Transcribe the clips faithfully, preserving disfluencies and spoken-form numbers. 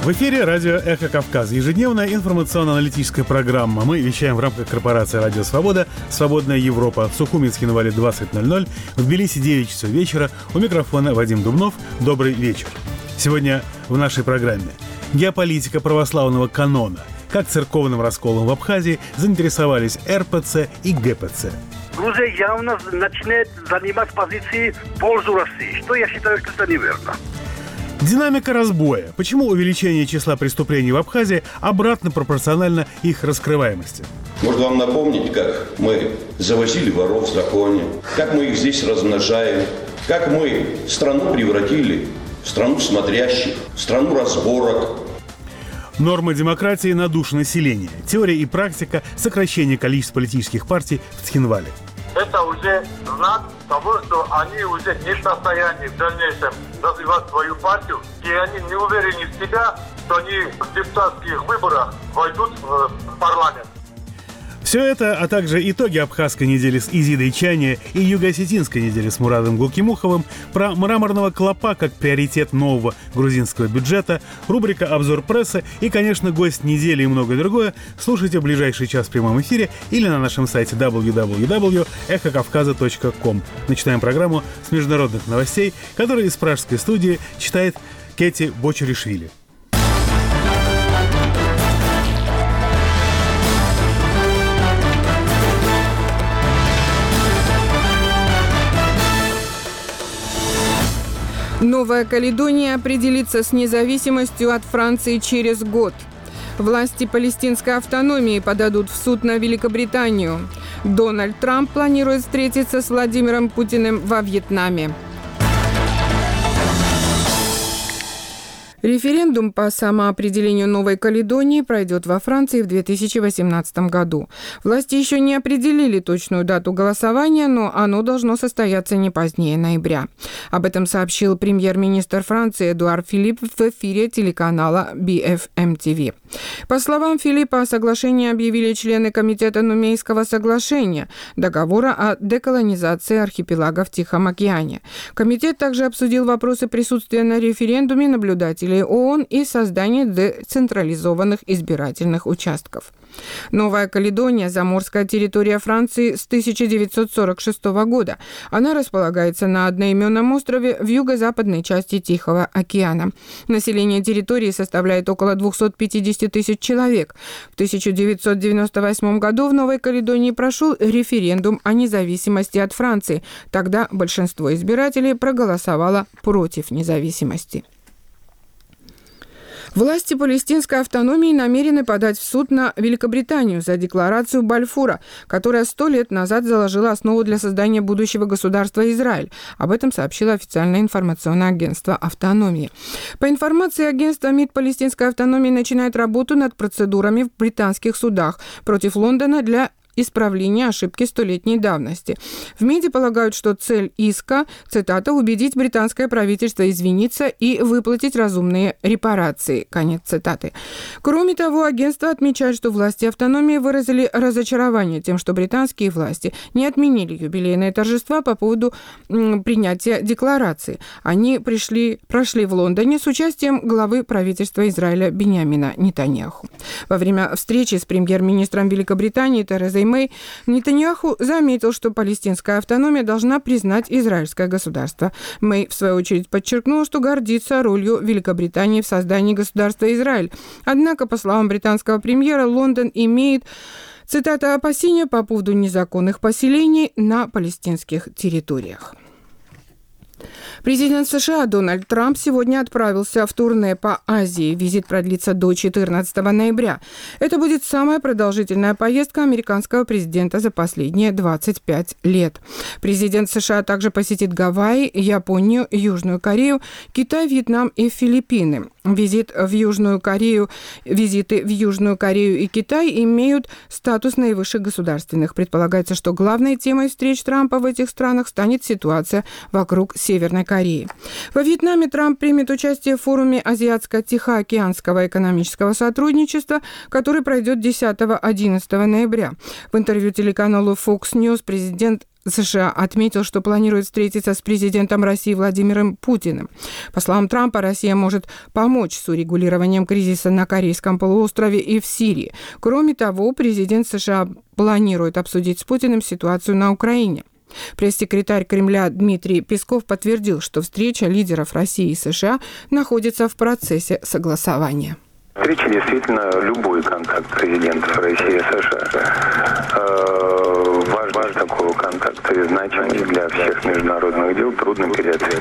В эфире радио «Эхо Кавказа». Ежедневная информационно-аналитическая программа. Мы вещаем в рамках корпорации «Радио Свобода», «Свободная Европа». В Сухуминске на Вале двадцать ноль ноль, в Тбилиси девять часов вечера. У микрофона Вадим Дубнов. Добрый вечер. Сегодня в нашей программе геополитика православного канона. Как церковным расколом в Абхазии заинтересовались эр пэ цэ и гэ пэ цэ. Грузия явно начинает занимать позиции в пользу России, что я считаю, что это неверно. Динамика разбоя. Почему увеличение числа преступлений в Абхазии обратно пропорционально их раскрываемости? Может вам напомнить, как мы завозили воров в законе, как мы их здесь размножаем, как мы страну превратили в страну смотрящих, в страну разборок. Нормы демократии на душу населения. Теория и практика сокращения количества политических партий в Цхинвале. Это уже знак того, что они уже не в состоянии в дальнейшем развивать свою партию, и они не уверены в себя, что они в депутатских выборах войдут в парламент. Все это, а также итоги абхазской недели с Изидой Чане и юго-осетинской недели с Мурадом Гулкимуховым, про мраморного клопа как приоритет нового грузинского бюджета, рубрика «Обзор прессы» и, конечно, гость недели и многое другое слушайте в ближайший час в прямом эфире или на нашем сайте дабл ю дабл ю дабл ю точка эхо кавказа точка ком. Начинаем программу с международных новостей, которые из пражской студии читает Кети Бочаришвили. Новая Каледония определится с независимостью от Франции через год. Власти палестинской автономии подадут в суд на Великобританию. Дональд Трамп планирует встретиться с Владимиром Путиным во Вьетнаме. Референдум по самоопределению Новой Каледонии пройдет во Франции в две тысячи восемнадцатом году. Власти еще не определили точную дату голосования, но оно должно состояться не позднее ноября. Об этом сообщил премьер-министр Франции Эдуард Филипп в эфире телеканала би эф эм ти ви. По словам Филиппа, соглашение объявили члены Комитета Нумейского соглашения, договора о деколонизации архипелага в Тихом океане. Комитет также обсудил вопросы присутствия на референдуме наблюдателей ООН и создание децентрализованных избирательных участков. Новая Каледония – заморская территория Франции с тысяча девятьсот сорок шестого года. Она располагается на одноименном острове в юго-западной части Тихого океана. Население территории составляет около двести пятьдесят тысяч человек. В тысяча девятьсот девяносто восьмом году в Новой Каледонии прошел референдум о независимости от Франции. Тогда большинство избирателей проголосовало против независимости. Власти палестинской автономии намерены подать в суд на Великобританию за декларацию Бальфура, которая сто лет назад заложила основу для создания будущего государства Израиль. Об этом сообщило официальное информационное агентство автономии. По информации агентства, МИД палестинской автономии начинает работу над процедурами в британских судах против Лондона для исправления ошибки столетней давности. В МИДе полагают, что цель иска, цитата, «убедить британское правительство извиниться и выплатить разумные репарации». Конец цитаты. Кроме того, агентство отмечает, что власти автономии выразили разочарование тем, что британские власти не отменили юбилейные торжества по поводу м, принятия декларации. Они пришли, прошли в Лондоне с участием главы правительства Израиля Биньямина Нетаньяху. Во время встречи с премьер-министром Великобритании Терезой Мэй Нетаньяху заметил, что палестинская автономия должна признать израильское государство. Мэй, в свою очередь, подчеркнула, что гордится ролью Великобритании в создании государства Израиль. Однако, по словам британского премьера, Лондон имеет, цитата, «опасения по поводу незаконных поселений на палестинских территориях». Президент США Дональд Трамп сегодня отправился в турне по Азии. Визит продлится до четырнадцатого ноября. Это будет самая продолжительная поездка американского президента за последние двадцать пять лет. Президент США также посетит Гавайи, Японию, Южную Корею, Китай, Вьетнам и Филиппины. Визит в Южную Корею, визиты в Южную Корею и Китай имеют статус наивысших государственных. Предполагается, что главной темой встреч Трампа в этих странах станет ситуация вокруг Северной Кореи. Во Вьетнаме Трамп примет участие в форуме Азиатско-Тихоокеанского экономического сотрудничества, который пройдет десятого-одиннадцатого ноября. В интервью телеканалу Fox News президент США отметил, что планирует встретиться с президентом России Владимиром Путиным. По словам Трампа, Россия может помочь с урегулированием кризиса на Корейском полуострове и в Сирии. Кроме того, президент США планирует обсудить с Путиным ситуацию на Украине. Пресс-секретарь Кремля Дмитрий Песков подтвердил, что встреча лидеров России и США находится в процессе согласования. Встреча действительно любой контакт президентов России и США. Э, важность такого контакта и значимость для всех международных дел трудно переоценить.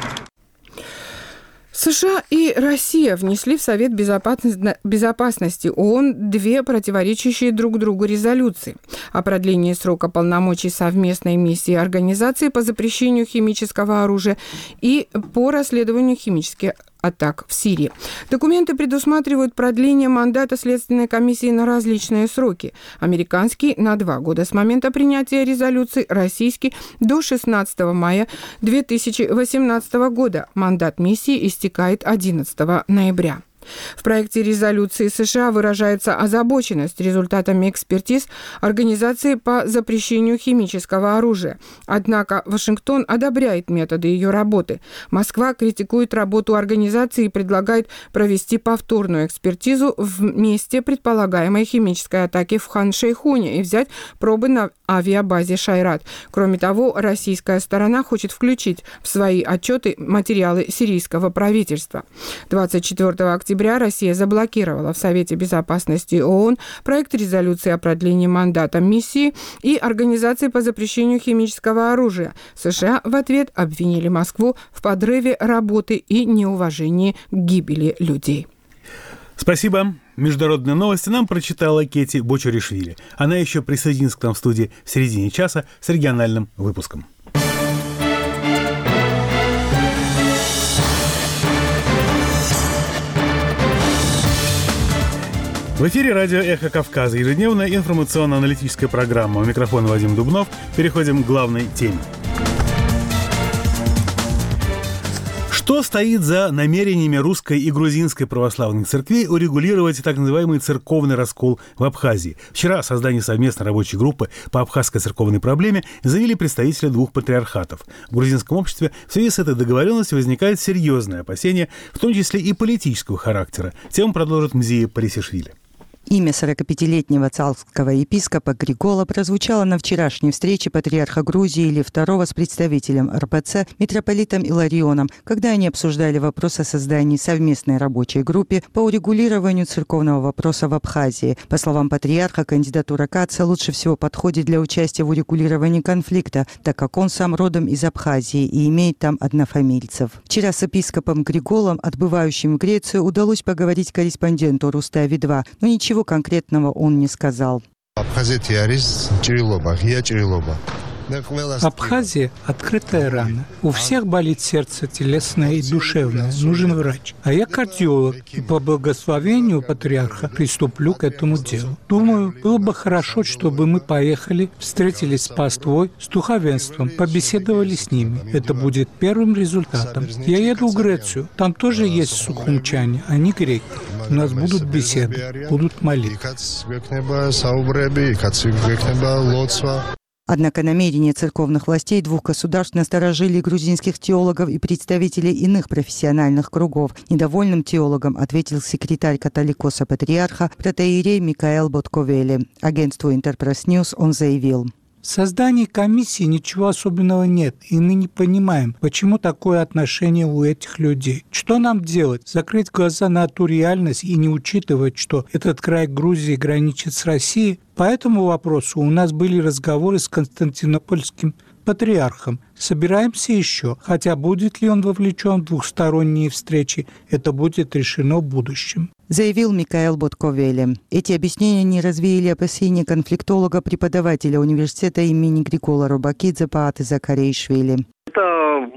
США и Россия внесли в Совет Безопасности ООН две противоречащие друг другу резолюции о продлении срока полномочий совместной миссии организации по запрещению химического оружия и по расследованию химических атак в Сирии. Документы предусматривают продление мандата Следственной комиссии на различные сроки. Американский – на два года с момента принятия резолюции, российский – до шестнадцатого мая две тысячи восемнадцатого года. Мандат миссии истекает одиннадцатого ноября. В проекте резолюции США выражается озабоченность результатами экспертиз Организации по запрещению химического оружия. Однако Вашингтон одобряет методы ее работы. Москва критикует работу организации и предлагает провести повторную экспертизу в месте предполагаемой химической атаки в Хан-Шейхуне и взять пробы на авиабазе Шайрат. Кроме того, российская сторона хочет включить в свои отчеты материалы сирийского правительства. двадцать четвёртого октября Россия заблокировала в Совете Безопасности ООН проект резолюции о продлении мандата миссии и Организации по запрещению химического оружия. США в ответ обвинили Москву в подрыве работы и неуважении к гибели людей. Спасибо. Международные новости нам прочитала Кети Бочуришвили. Она еще присоединится к нам в студии в середине часа с региональным выпуском. В эфире радио «Эхо Кавказа», ежедневная информационно-аналитическая программа. У микрофона Вадим Дубнов. Переходим к главной теме. Что стоит за намерениями русской и грузинской православных церквей урегулировать так называемый церковный раскол в Абхазии? Вчера о создании совместной рабочей группы по абхазской церковной проблеме заявили представители двух патриархатов. В грузинском обществе в связи с этой договоренностью возникает серьезное опасение, в том числе и политического характера. Тему продолжит Мзия Парисишвили. Имя сорокапятилетнего царского епископа Григола прозвучало на вчерашней встрече патриарха Грузии Илии второго с представителем эр пэ цэ митрополитом Иларионом, когда они обсуждали вопрос о создании совместной рабочей группы по урегулированию церковного вопроса в Абхазии. По словам патриарха, кандидатура Каца лучше всего подходит для участия в урегулировании конфликта, так как он сам родом из Абхазии и имеет там однофамильцев. Вчера с епископом Григолом, отбывающим в Грецию, удалось поговорить корреспонденту Рустави два, но ничего конкретного он не сказал. Абхазия – открытая рана. У всех болит сердце, телесное и душевное. Нужен врач. А я кардиолог, и по благословению патриарха приступлю к этому делу. Думаю, было бы хорошо, чтобы мы поехали, встретились с паствой, с духовенством, побеседовали с ними. Это будет первым результатом. Я еду в Грецию. Там тоже есть сухумчане, они греки. У нас будут беседы, будут молитвы. Однако намерения церковных властей двух государств насторожили грузинских теологов и представителей иных профессиональных кругов. Недовольным теологам ответил секретарь католикоса патриарха протоиерей Микаэл Ботковели. Агентству Интерпресс Ньюс он заявил: В создании комиссии ничего особенного нет, и мы не понимаем, почему такое отношение у этих людей. Что нам делать? Закрыть глаза на ту реальность и не учитывать, что этот край Грузии граничит с Россией? По этому вопросу у нас были разговоры с Константинопольским патриархом. Собираемся еще, хотя будет ли он вовлечен в двухсторонние встречи, это будет решено в будущем. Заявил Микаэл Ботковели. Эти объяснения не развеяли опасения конфликтолога, преподавателя университета имени Григола Робакидзе Пааты Закарейшвили. Это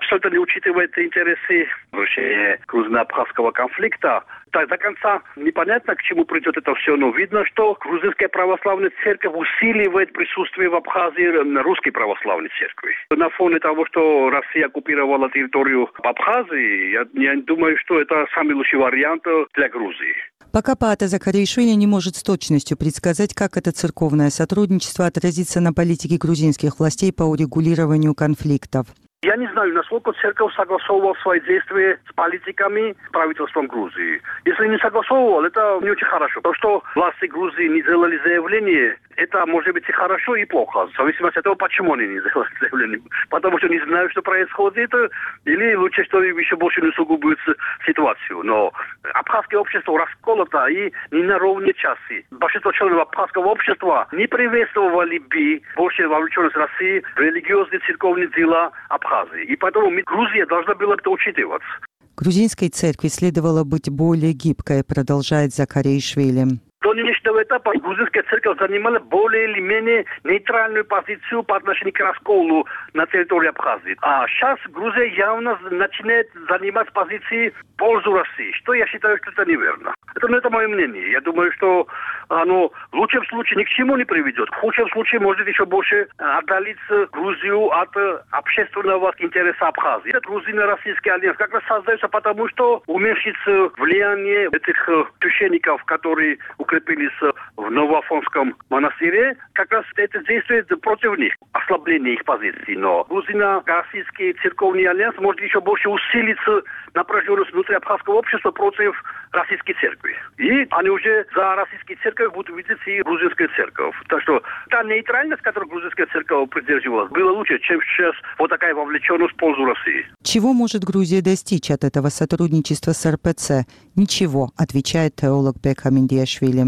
что это не учитывает интересы решения грузино-абхазского конфликта. Так, до конца непонятно, к чему придет это все, но видно, что грузинская православная церковь усиливает присутствие в Абхазии русской православной церкви. На фоне того, что Россия оккупировала территорию Абхазии, я, я думаю, что это самый лучший вариант для Грузии. Пока Паата Закаришвили не может с точностью предсказать, как это церковное сотрудничество отразится на политике грузинских властей по урегулированию конфликтов. Я не знаю, насколько церковь согласовывала свои действия с политиками, с правительством Грузии. Если не согласовывал, это не очень хорошо. То, что власти Грузии не делали заявление, это может быть и хорошо, и плохо. В зависимости от того, почему они не делали заявление. Потому что не знают, что происходит, или лучше, что еще больше не усугубит ситуацию. Но абхазское общество расколото и не на ровные часы. Большинство членов абхазского общества не приветствовали бы больше вовлеченность России в религиозные церковные дела Абхазии. И поэтому Грузия должна была это учитываться. Грузинской церкви следовало быть более гибкой, продолжает Закаришвили. До нынешнего этапа грузинская церковь занимала более или менее нейтральную позицию по отношению к расколу на территории Абхазии. А сейчас Грузия явно начинает занимать позиции в пользу России, что я считаю, что это неверно. Это, ну, это мое мнение. Я думаю, что оно в лучшем случае ни к чему не приведет. В худшем случае может еще больше отдалить Грузию от общественного интереса Абхазии. Этот грузино-российский альянс как раз создается потому, что уменьшится влияние этих священников, которые укрепились в Новоафонском монастыре, как раз это действует против них, ослабление их позиций. Но грузино-российский церковный альянс может еще больше усилить напряженность внутри абхазского общества против российской церкви. И они уже за российской церковь будут видеть и грузинская церковь. Так что та нейтральность, которую грузинская церковь придерживалась, была лучше, чем сейчас вот такая вовлеченность в пользу России. Чего может Грузия достичь от этого сотрудничества с эр пэ цэ? Ничего, отвечает теолог Бек Аминдиашвили.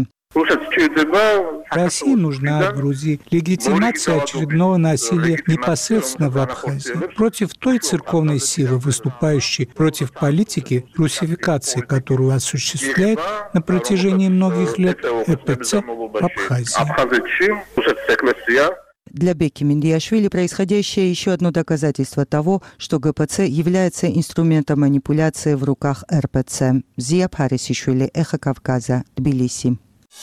России нужна от Грузии легитимация очередного насилия непосредственно в Абхазии против той церковной силы, выступающей против политики русификации, которую осуществляет на протяжении многих лет эр пэ цэ в Абхазии. Для Беки Миндиашвили происходящее еще одно доказательство того, что гэ пэ цэ является инструментом манипуляции в руках эр пэ цэ. Зия Парисишвили, Эхо Кавказа, Тбилиси.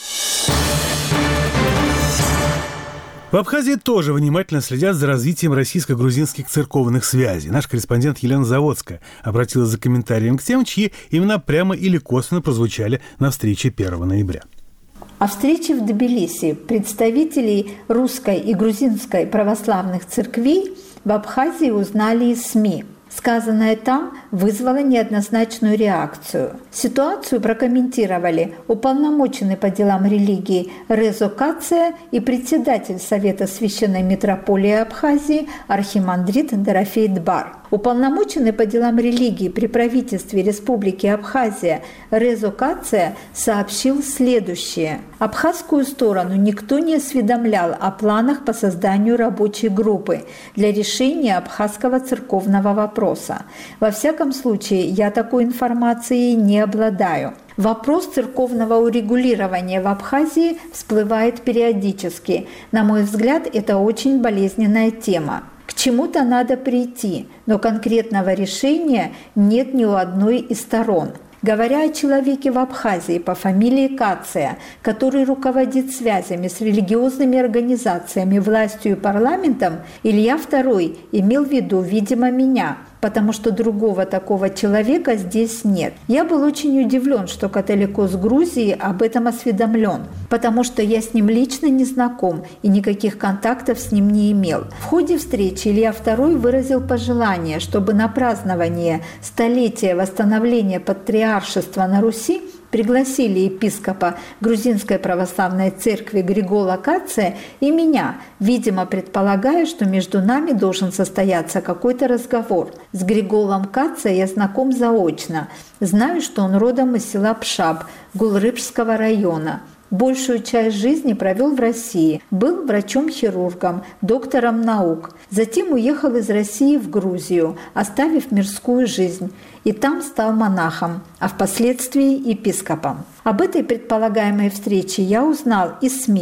В Абхазии тоже внимательно следят за развитием российско-грузинских церковных связей. Наш корреспондент Елена Заводская обратилась за комментарием к тем, чьи имена прямо или косвенно прозвучали на встрече первого ноября. О встрече в Тбилиси представителей русской и грузинской православных церквей в Абхазии узнали из СМИ. Сказанное там вызвало неоднозначную реакцию. Ситуацию прокомментировали уполномоченный по делам религии Резо Кация и председатель Совета Священной Митрополии Абхазии архимандрит Дорофей Дбар. Уполномоченный по делам религии при правительстве Республики Абхазия Резо Кация сообщил следующее. Абхазскую сторону никто не осведомлял о планах по созданию рабочей группы для решения абхазского церковного вопроса. Во всяком случае, я такой информацией не обладаю. Вопрос церковного урегулирования в Абхазии всплывает периодически. На мой взгляд, это очень болезненная тема. К чему-то надо прийти, но конкретного решения нет ни у одной из сторон. Говоря о человеке в Абхазии по фамилии Кация, который руководит связями с религиозными организациями, властью и парламентом, Илья второй имел в виду, видимо, меня, потому что другого такого человека здесь нет. Я был очень удивлен, что католикос Грузии об этом осведомлен, потому что я с ним лично не знаком и никаких контактов с ним не имел. В ходе встречи Илья второй выразил пожелание, чтобы на празднование столетия восстановления патриаршества на Руси пригласили епископа Грузинской православной церкви Григола Кация и меня, видимо, предполагая, что между нами должен состояться какой-то разговор. С Григолом Кация я знаком заочно. Знаю, что он родом из села Пшаб Гулрыбжского района. Большую часть жизни провел в России. Был врачом-хирургом, доктором наук. Затем уехал из России в Грузию, оставив мирскую жизнь. И там стал монахом, а впоследствии епископом. Об этой предполагаемой встрече я узнал из СМИ.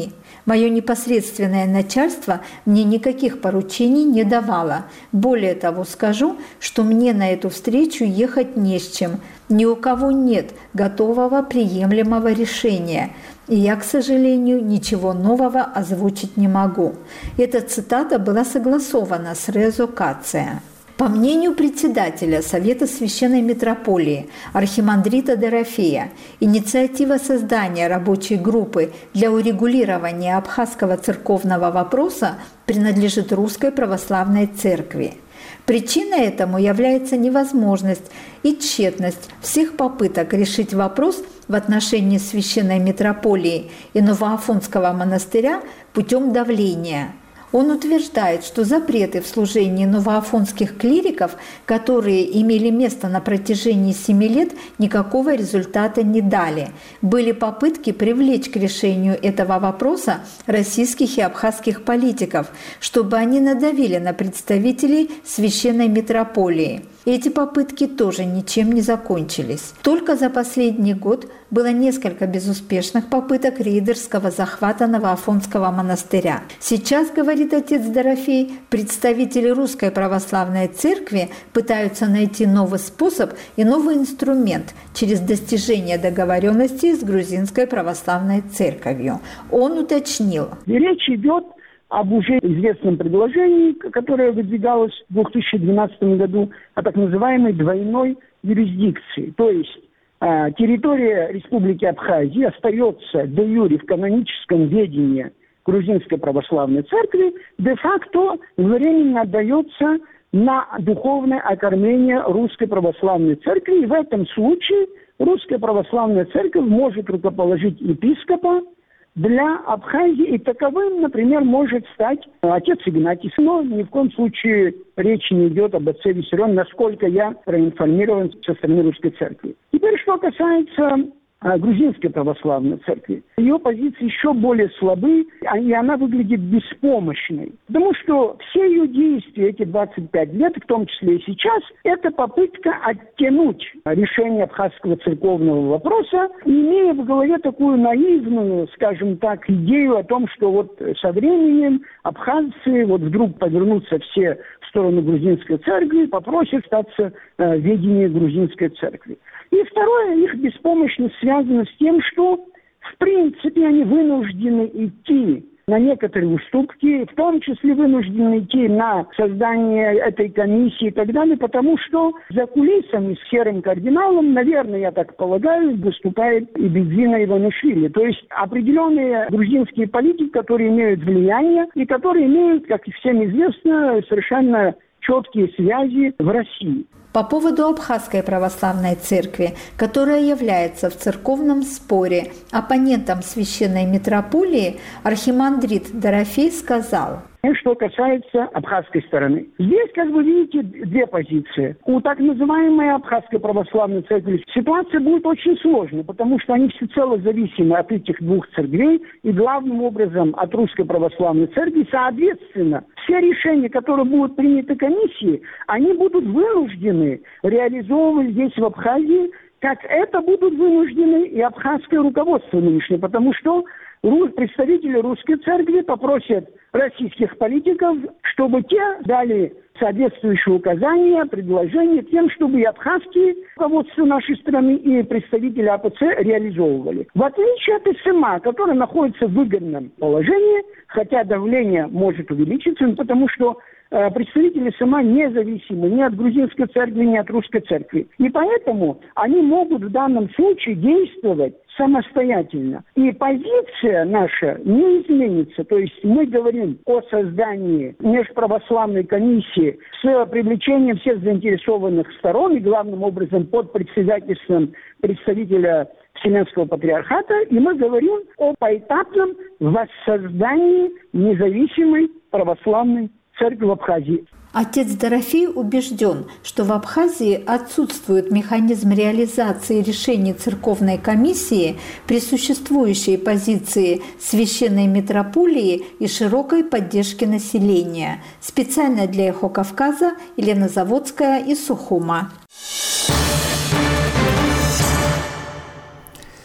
Мое непосредственное начальство мне никаких поручений не давало. Более того, скажу, что мне на эту встречу ехать не с чем. Ни у кого нет готового приемлемого решения. И я, к сожалению, ничего нового озвучить не могу. Эта цитата была согласована с Резо Кация. По мнению председателя Совета Священной Митрополии архимандрита Дорофея, инициатива создания рабочей группы для урегулирования абхазского церковного вопроса принадлежит Русской Православной Церкви. Причиной этому является невозможность и тщетность всех попыток решить вопрос в отношении Священной Митрополии и Новоафонского монастыря путем давления. Он утверждает, что запреты в служении новоафонских клириков, которые имели место на протяжении семи лет, никакого результата не дали. Были попытки привлечь к решению этого вопроса российских и абхазских политиков, чтобы они надавили на представителей Священной Митрополии. Эти попытки тоже ничем не закончились. Только за последний год было несколько безуспешных попыток рейдерского захвата Новоафонского монастыря. Сейчас, говорит отец Дорофей, представители Русской Православной Церкви пытаются найти новый способ и новый инструмент через достижение договоренности с Грузинской Православной Церковью. Он уточнил. Речь идет об уже известном предложении, которое выдвигалось в две тысячи двенадцатом году, о так называемой двойной юрисдикции. То есть э, территория Республики Абхазия остается де-юре в каноническом ведении Грузинской Православной Церкви, де-факто временно отдается на духовное окормление Русской Православной Церкви. И в этом случае Русская Православная Церковь может рукоположить епископа для Абхазии, и таковым, например, может стать отец Игнатий. Но ни в коем случае речь не идет об отце Виссарионе, насколько я проинформирован со стороны Русской Церкви. Теперь, что касается Грузинской Православной Церкви. Ее позиции еще более слабы, и она выглядит беспомощной. Потому что все ее действия эти двадцать пять лет, в том числе и сейчас, это попытка оттянуть решение абхазского церковного вопроса, имея в голове такую наивную, скажем так, идею о том, что вот со временем абхазцы вот вдруг повернутся все в сторону грузинской церкви, попросят остаться в ведении грузинской церкви. И второе, их беспомощность связана с тем, что, в принципе, они вынуждены идти на некоторые уступки, в том числе вынуждены идти на создание этой комиссии и так далее, потому что за кулисами с серым кардиналом, наверное, я так полагаю, выступает и Бедзина Иванишвили. То есть определенные грузинские политики, которые имеют влияние и которые имеют, как и всем известно, совершенно четкие связи в России. По поводу Абхазской Православной Церкви, которая является в церковном споре оппонентом Священной Митрополии, архимандрит Дорофей сказал: что касается абхазской стороны. Здесь, как вы видите, две позиции. У так называемой Абхазской Православной Церкви ситуация будет очень сложной, потому что они всецело зависимы от этих двух церквей и главным образом от Русской Православной Церкви. Соответственно, все решения, которые будут приняты комиссией, они будут вынуждены реализовывать здесь, в Абхазии, как это будут вынуждены и абхазское руководство нынешнее, потому что представители Русской Церкви попросят российских политиков, чтобы те дали соответствующие указания, предложения тем, чтобы и абхазские руководство нашей страны, и представители АПЦ реализовывали. В отличие от СМА, которая находится в выгодном положении, хотя давление может увеличиться, потому что э, представители СМА независимы ни от грузинской церкви, ни от русской церкви. И поэтому они могут в данном случае действовать самостоятельно. И позиция наша не изменится. То есть мы говорим о создании межправославной комиссии с привлечением всех заинтересованных сторон и главным образом под председательством представителя Вселенского Патриархата. И мы говорим о поэтапном воссоздании независимой православной церкви в Абхазии. Отец Дорофей убежден, что в Абхазии отсутствует механизм реализации решений церковной комиссии при существующей позиции Священной Митрополии и широкой поддержке населения. Специально для «Эхо Кавказа» Елена Заводская из Сухума.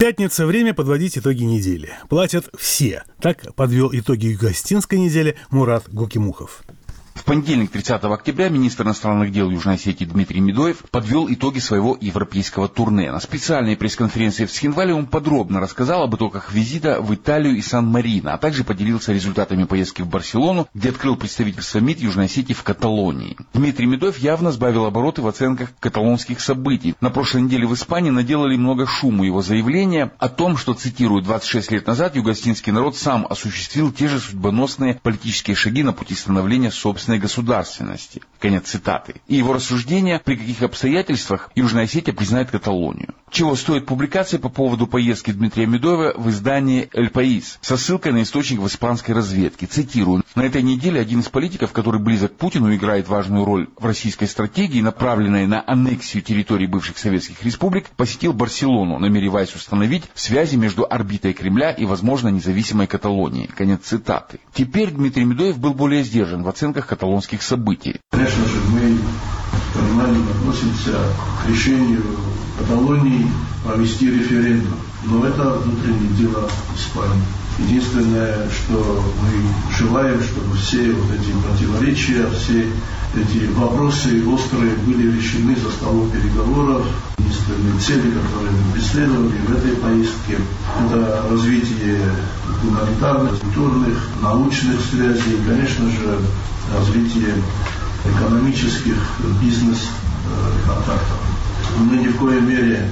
Пятница. Время подводить итоги недели. Платят все. Так подвел итоги юго-осетинской недели Мурат Гукимухов. В понедельник, тридцатого октября, министр иностранных дел Южной Осетии Дмитрий Медоев подвел итоги своего европейского турне. На специальной пресс-конференции в Схинвале он подробно рассказал об итогах визита в Италию и Сан-Марино, а также поделился результатами поездки в Барселону, где открыл представительство МИД Южной Осетии в Каталонии. Дмитрий Медоев явно сбавил обороты в оценках каталонских событий. На прошлой неделе в Испании наделали много шума его заявления о том, что, цитирую, двадцать шесть лет назад юго-осетинский народ сам осуществил те же судьбоносные политические шаги на пути становления собственной государственности. Конец цитаты. И его рассуждения, при каких обстоятельствах Южная Осетия признает Каталонию. Чего стоит публикация по поводу поездки Дмитрия Медоева в издании «Эль Паис» со ссылкой на источник в испанской разведке. Цитирую. На этой неделе один из политиков, который близок к Путину, играет важную роль в российской стратегии, направленной на аннексию территорий бывших советских республик, посетил Барселону, намереваясь установить связи между орбитой Кремля и, возможно, независимой Каталонией. Конец цитаты. Теперь Дмитрий Медоев был более сдержан в оценках каталонских событий. Конечно же, мы внимательно относимся к решению Каталонии провести референдум. Но это внутреннее дело Испании. Единственное, что мы желаем, чтобы все вот эти противоречия, все эти вопросы острые были решены за столом переговоров. Единственные цели, которые мы преследовали в этой поездке, это развитие гуманитарных, культурных, научных связей и, конечно же, развитие экономических бизнес-контактов. Мы ни в коей мере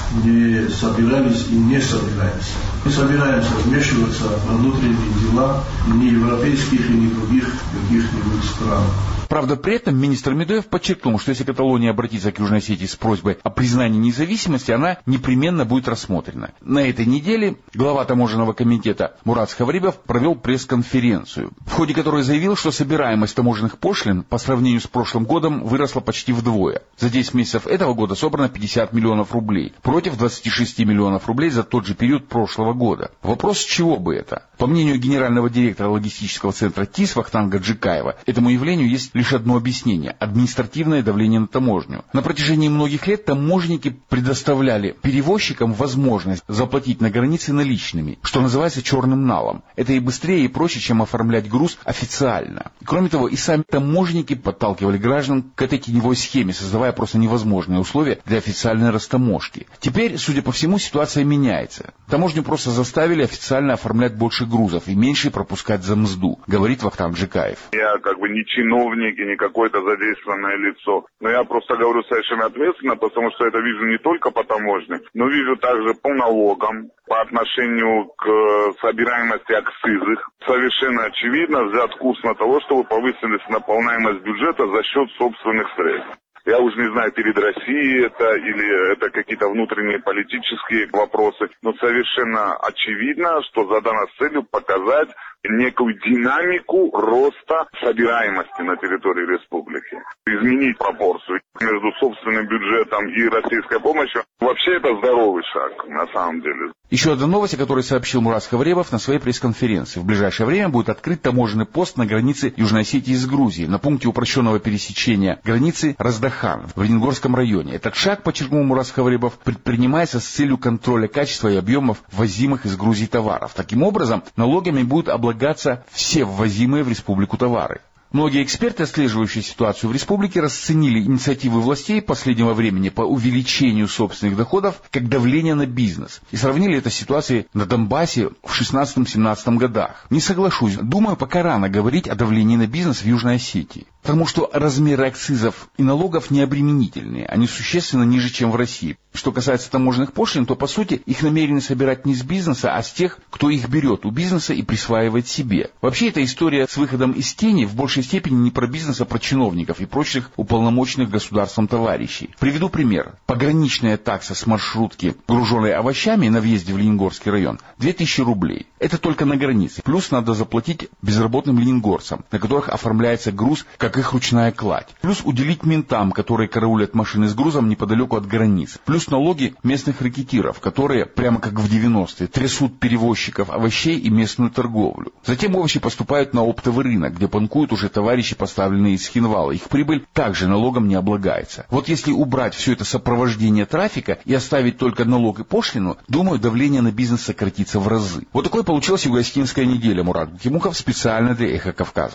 не собирались и не собираемся. Мы собираемся вмешиваться во внутренние дела ни европейских и ни других каких-нибудь стран. Правда, при этом министр Медоев подчеркнул, что если Каталония обратится к Южной Осетии с просьбой о признании независимости, она непременно будет рассмотрена. На этой неделе глава таможенного комитета Мурат Схаврибов провел пресс-конференцию, в ходе которой заявил, что собираемость таможенных пошлин по сравнению с прошлым годом выросла почти вдвое. За десять месяцев этого года собрано пятьдесят миллионов рублей, против двадцати шести миллионов рублей за тот же период прошлого года. Вопрос, с чего бы это? По мнению генерального директора логистического центра ТИС Вахтанга Джикаева, этому явлению есть лишь одно объяснение – административное давление на таможню. На протяжении многих лет таможенники предоставляли перевозчикам возможность заплатить на границе наличными, что называется черным налом. Это и быстрее, и проще, чем оформлять груз официально. Кроме того, и сами таможенники подталкивали граждан к этой теневой схеме, создавая просто невозможные условия для официальной растаможки. Теперь, судя по всему, ситуация меняется. Таможню просто заставили официально оформлять больше грузов и меньше пропускать за мзду, говорит Вахтанг Джикаев. Я как бы не чиновник и не какое-то задействованное лицо, но я просто говорю совершенно ответственно, потому что это вижу не только по таможне, но вижу также по налогам, по отношению к собираемости акцизов. Совершенно очевидно взят курс на того, чтобы повысилась наполняемость бюджета за счет собственных средств. Я уже не знаю, перед Россией это или это какие-то внутренние политические вопросы, но совершенно очевидно, что задана целью показать некую динамику роста собираемости на территории республики. Изменить пропорцию между собственным бюджетом и российской помощью. Вообще это здоровый шаг, на самом деле. Еще одна новость, о которой сообщил Мурат Схавребов на своей пресс-конференции. В ближайшее время будет открыт таможенный пост на границе Южной Осетии с Грузией, на пункте упрощенного пересечения границы Раздахан в Ленингорском районе. Этот шаг, подчеркнул Мурат Схавребов, предпринимается с целью контроля качества и объемов ввозимых из Грузии товаров. Таким образом, налогами будут облагаться все ввозимые в республику товары. Многие эксперты, отслеживающие ситуацию в республике, расценили инициативы властей последнего времени по увеличению собственных доходов как давление на бизнес и сравнили это с ситуацией на Донбассе в шестнадцатом-семнадцатом годах. Не соглашусь, думаю, пока рано говорить о давлении на бизнес в Южной Осетии, потому что размеры акцизов и налогов не обременительные, они существенно ниже, чем в России. Что касается таможенных пошлин, то по сути их намерены собирать не с бизнеса, а с тех, кто их берет у бизнеса и присваивает себе. Вообще эта история с выходом из тени в большей степени не про бизнес, а про чиновников и прочих уполномоченных государством товарищей. Приведу пример. Пограничная такса с маршрутки, груженной овощами на въезде в Ленингорский район, две тысячи рублей. Это только на границе. Плюс надо заплатить безработным ленингорцам, на которых оформляется груз как как их ручная кладь. Плюс уделить ментам, которые караулят машины с грузом неподалеку от границ. Плюс налоги местных рэкетиров, которые, прямо как в девяностые, трясут перевозчиков овощей и местную торговлю. Затем овощи поступают на оптовый рынок, где панкуют уже товарищи, поставленные из Хинвала. Их прибыль также налогом не облагается. Вот если убрать все это сопровождение трафика и оставить только налог и пошлину, думаю, давление на бизнес сократится в разы. Вот такой получилась юго-осетинская неделя. Мурат Гукимухов специально для «Эхо Кавказа».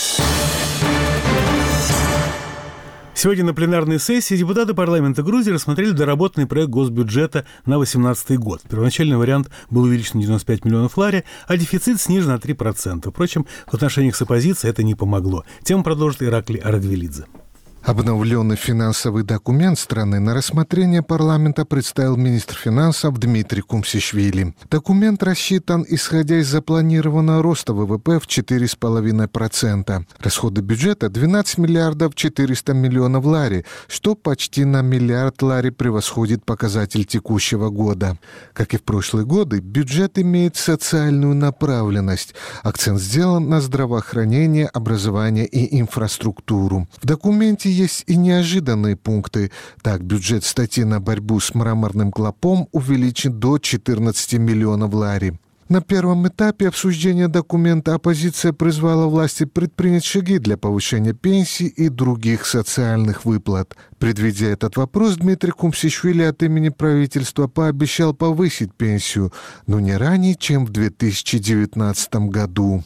Сегодня на пленарной сессии депутаты парламента Грузии рассмотрели доработанный проект госбюджета на две тысячи восемнадцатый год. Первоначальный вариант был увеличен на девяносто пять миллионов лари, а дефицит снижен на три процента. Впрочем, в отношениях с оппозицией это не помогло. Тему продолжит Ираклий Арадвелидзе. Обновленный финансовый документ страны на рассмотрение парламента представил министр финансов Дмитрий Кумсишвили. Документ рассчитан, исходя из запланированного роста ВВП в четыре целых пять десятых процента. Расходы бюджета – двенадцать миллиардов четыреста миллионов лари, что почти на миллиард лари превосходит показатель текущего года. Как и в прошлые годы, бюджет имеет социальную направленность. Акцент сделан на здравоохранение, образование и инфраструктуру. В документе есть и неожиданные пункты. Так, бюджет статьи на борьбу с мраморным клопом увеличен до четырнадцати миллионов лари. На первом этапе обсуждения документа оппозиция призвала власти предпринять шаги для повышения пенсий и других социальных выплат. Предвидя этот вопрос, Дмитрий Кумсишвили от имени правительства пообещал повысить пенсию, но не ранее, чем в две тысячи девятнадцатом году.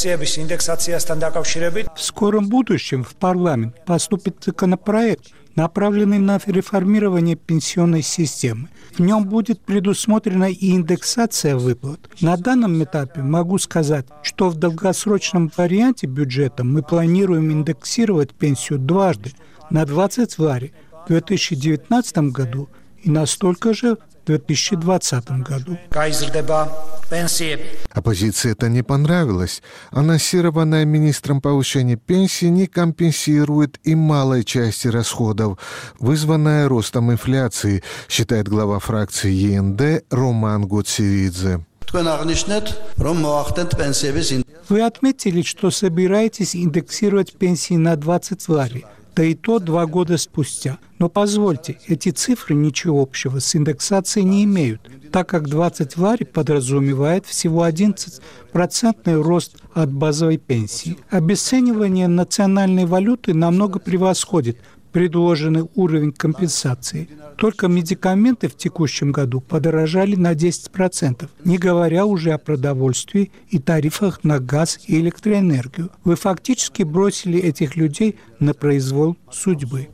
В скором будущем в парламент поступит законопроект, направленный на реформирование пенсионной системы. В нем будет предусмотрена и индексация выплат. На данном этапе могу сказать, что в долгосрочном варианте бюджета мы планируем индексировать пенсию дважды, на двадцать лари в две тысячи девятнадцатом году и на столько же в две тысячи двадцатом году. Оппозиции это не понравилось. Анонсированное министром повышение пенсии не компенсирует и малой части расходов, вызванная ростом инфляции, считает глава фракции Е Н Д Роман Гоцеридзе. Вы отметили, что собираетесь индексировать пенсии на двадцать лари, да и то два года спустя. Но позвольте, эти цифры ничего общего с индексацией не имеют, так как двадцать лари подразумевает всего одиннадцать процентов рост от базовой пенсии. Обесценивание национальной валюты намного превосходит предложенный уровень компенсации. Только медикаменты в текущем году подорожали на десять процентов, не говоря уже о продовольствии и тарифах на газ и электроэнергию. Вы фактически бросили этих людей на произвол судьбы.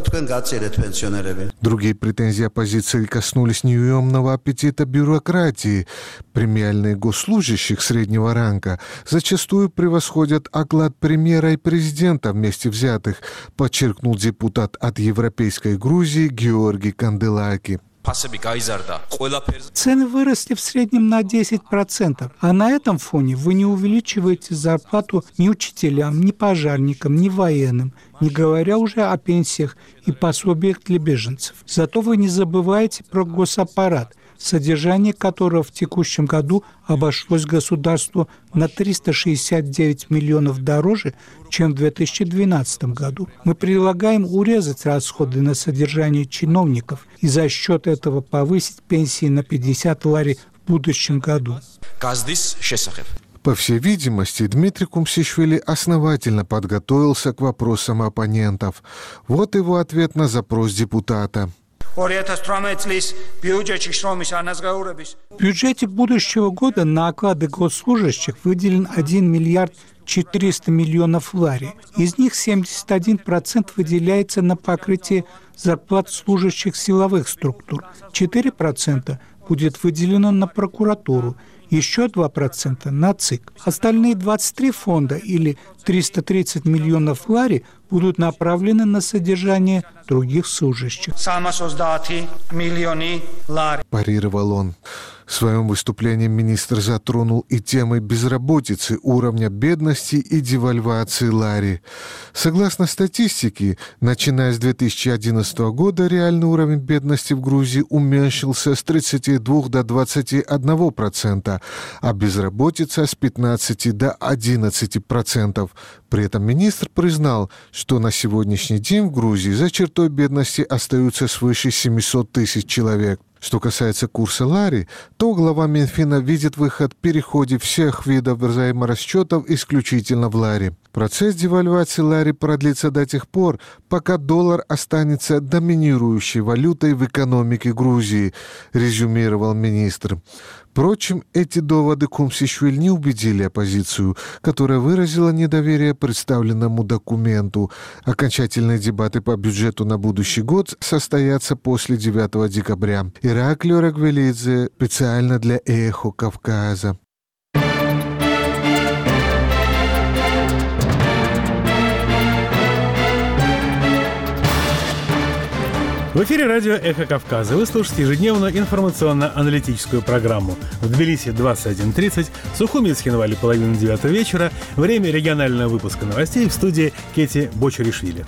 Другие претензии оппозиции коснулись неуемного аппетита бюрократии. Премиальные госслужащих среднего ранга зачастую превосходят оклад премьера и президента вместе взятых, подчеркнул депутат от Европейской Грузии Георгий Канделаки. Цены выросли в среднем на десять процентов, а на этом фоне вы не увеличиваете зарплату ни учителям, ни пожарникам, ни военным, не говоря уже о пенсиях и пособиях для беженцев. Зато вы не забываете про госаппарат, содержание которого в текущем году обошлось государству на триста шестьдесят девять миллионов дороже, чем в две тысячи двенадцатом году. Мы предлагаем урезать расходы на содержание чиновников и за счет этого повысить пенсии на пятьдесят лари в будущем году. По всей видимости, Дмитрий Кумсишвили основательно подготовился к вопросам оппонентов. Вот его ответ на запрос депутата. В бюджете будущего года на оклады госслужащих выделен один миллиард четыреста миллионов лари. Из них семьдесят один процент выделяется на покрытие зарплат служащих силовых структур, четыре процента будет выделено на прокуратуру, еще два процента на ЦИК. Остальные двадцать три фонда или триста тридцать миллионов лари будут направлены на содержание других служащих. Парировал он. В своем выступлении министр затронул и темы безработицы, уровня бедности и девальвации лари. Согласно статистике, начиная с две тысячи одиннадцатого года реальный уровень бедности в Грузии уменьшился с тридцати двух до двадцати одного процента, а безработица с пятнадцати до одиннадцати процентов. миллионов. При этом министр признал, что на сегодняшний день в Грузии за чертой бедности остаются свыше семьсот тысяч человек. Что касается курса лари, то глава Минфина видит выход в переходе всех видов взаиморасчетов исключительно в лари. Процесс девальвации лари продлится до тех пор, пока доллар останется доминирующей валютой в экономике Грузии, резюмировал министр. Впрочем, эти доводы Кумсишвили не убедили оппозицию, которая выразила недоверие представленному документу. Окончательные дебаты по бюджету на будущий год состоятся после девятого декабря. Ираклий Рагвелидзе специально для «Эхо Кавказа». В эфире радио «Эхо Кавказа». Вы слушаете ежедневную информационно-аналитическую программу. В Тбилиси двадцать один тридцать, в Сухуми и Цхинвале половина девятого вечера. Время регионального выпуска новостей в студии Кети Бочаришвили.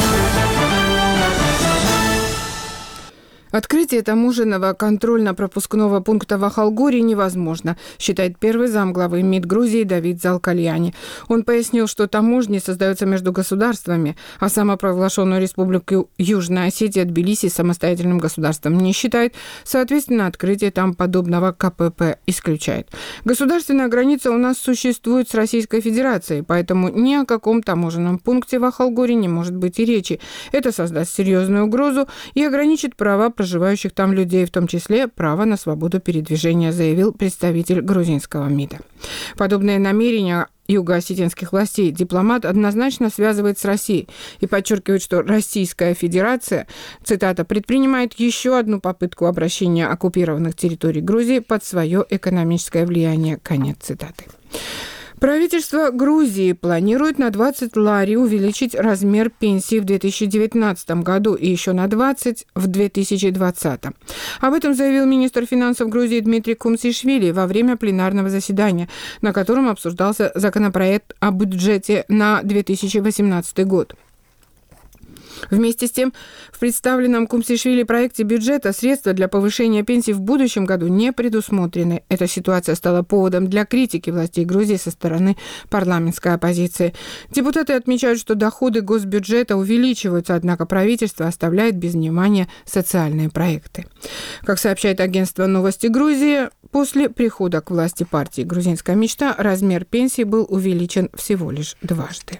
Открытие таможенного контрольно-пропускного пункта в Ахалгоре невозможно, считает первый замглавы МИД Грузии Давид Залкальяни. Он пояснил, что таможни создаются между государствами, а самопровозглашенную республику Южная Осетия Тбилиси самостоятельным государством не считает, соответственно, открытие там подобного КПП исключает. Государственная граница у нас существует с Российской Федерацией, поэтому ни о каком таможенном пункте в Ахалгоре не может быть и речи. Это создаст серьезную угрозу и ограничит права проживающих там людей, в том числе право на свободу передвижения, заявил представитель грузинского МИДа. Подобные намерения юго-осетинских властей дипломат однозначно связывает с Россией и подчеркивает, что Российская Федерация, цитата, предпринимает еще одну попытку обращения оккупированных территорий Грузии под свое экономическое влияние. Конец цитаты. Правительство Грузии планирует на двадцать лари увеличить размер пенсии в две тысячи девятнадцатом году и еще на двадцать в две тысячи двадцатом. Об этом заявил министр финансов Грузии Дмитрий Кумсишвили во время пленарного заседания, на котором обсуждался законопроект о бюджете на две тысячи восемнадцатый год. Вместе с тем, в представленном Кумсишвили проекте бюджета средства для повышения пенсий в будущем году не предусмотрены. Эта ситуация стала поводом для критики властей Грузии со стороны парламентской оппозиции. Депутаты отмечают, что доходы госбюджета увеличиваются, однако правительство оставляет без внимания социальные проекты. Как сообщает агентство «Новости Грузии», после прихода к власти партии «Грузинская мечта» размер пенсии был увеличен всего лишь дважды.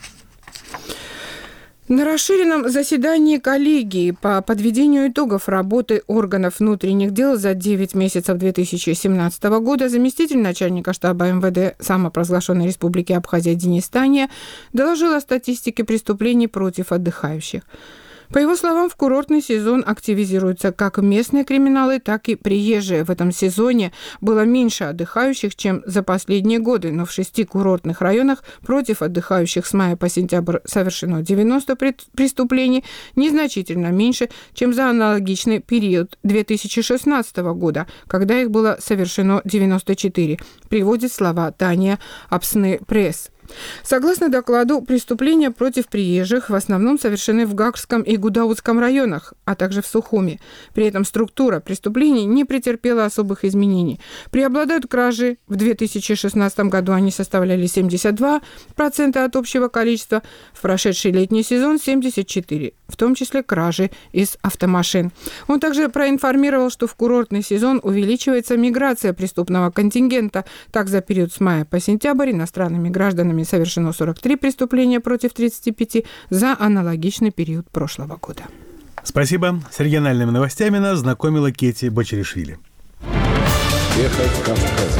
На расширенном заседании коллегии по подведению итогов работы органов внутренних дел за девять месяцев две тысячи семнадцатого года заместитель начальника штаба эм вэ дэ самопровозглашенной республики Абхазия Денис Тания доложил о статистике преступлений против отдыхающих. По его словам, в курортный сезон активизируются как местные криминалы, так и приезжие. В этом сезоне было меньше отдыхающих, чем за последние годы, но в шести курортных районах против отдыхающих с мая по сентябрь совершено девяносто преступлений, незначительно меньше, чем за аналогичный период две тысячи шестнадцатого года, когда их было совершено девяносто четыре, приводит слова Тания Апсны Пресс. Согласно докладу, преступления против приезжих в основном совершены в Гагском и Гудаутском районах, а также в Сухуми. При этом структура преступлений не претерпела особых изменений. Преобладают кражи. В две тысячи шестнадцатом году они составляли семьдесят два процента от общего количества, в прошедший летний сезон семьдесят четыре процента, в том числе кражи из автомашин. Он также проинформировал, что в курортный сезон увеличивается миграция преступного контингента. Так, за период с мая по сентябрь иностранными гражданами совершено сорок три преступления против тридцати пяти за аналогичный период прошлого года. Спасибо. С региональными новостями нас знакомила Кети Бочаришвили. Эхо Кавказа.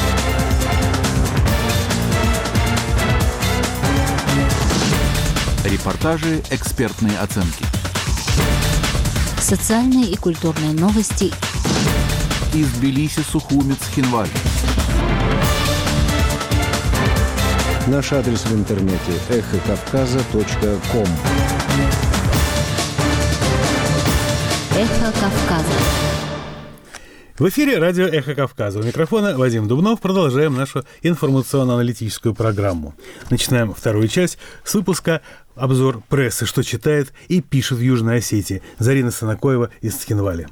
Репортажи, экспертные оценки. Социальные и культурные новости. Из Тбилиси, Сухуми, Цхинвали. Наш адрес в интернете эхо кавказа точка ком. Эхо Кавказа. В эфире радио «Эхо Кавказа». У микрофона Вадим Дубнов. Продолжаем нашу информационно-аналитическую программу. Начинаем вторую часть с выпуска «Обзор прессы. Что читает и пишет в Южной Осетии». Зарина Санакоева из Цхинвали.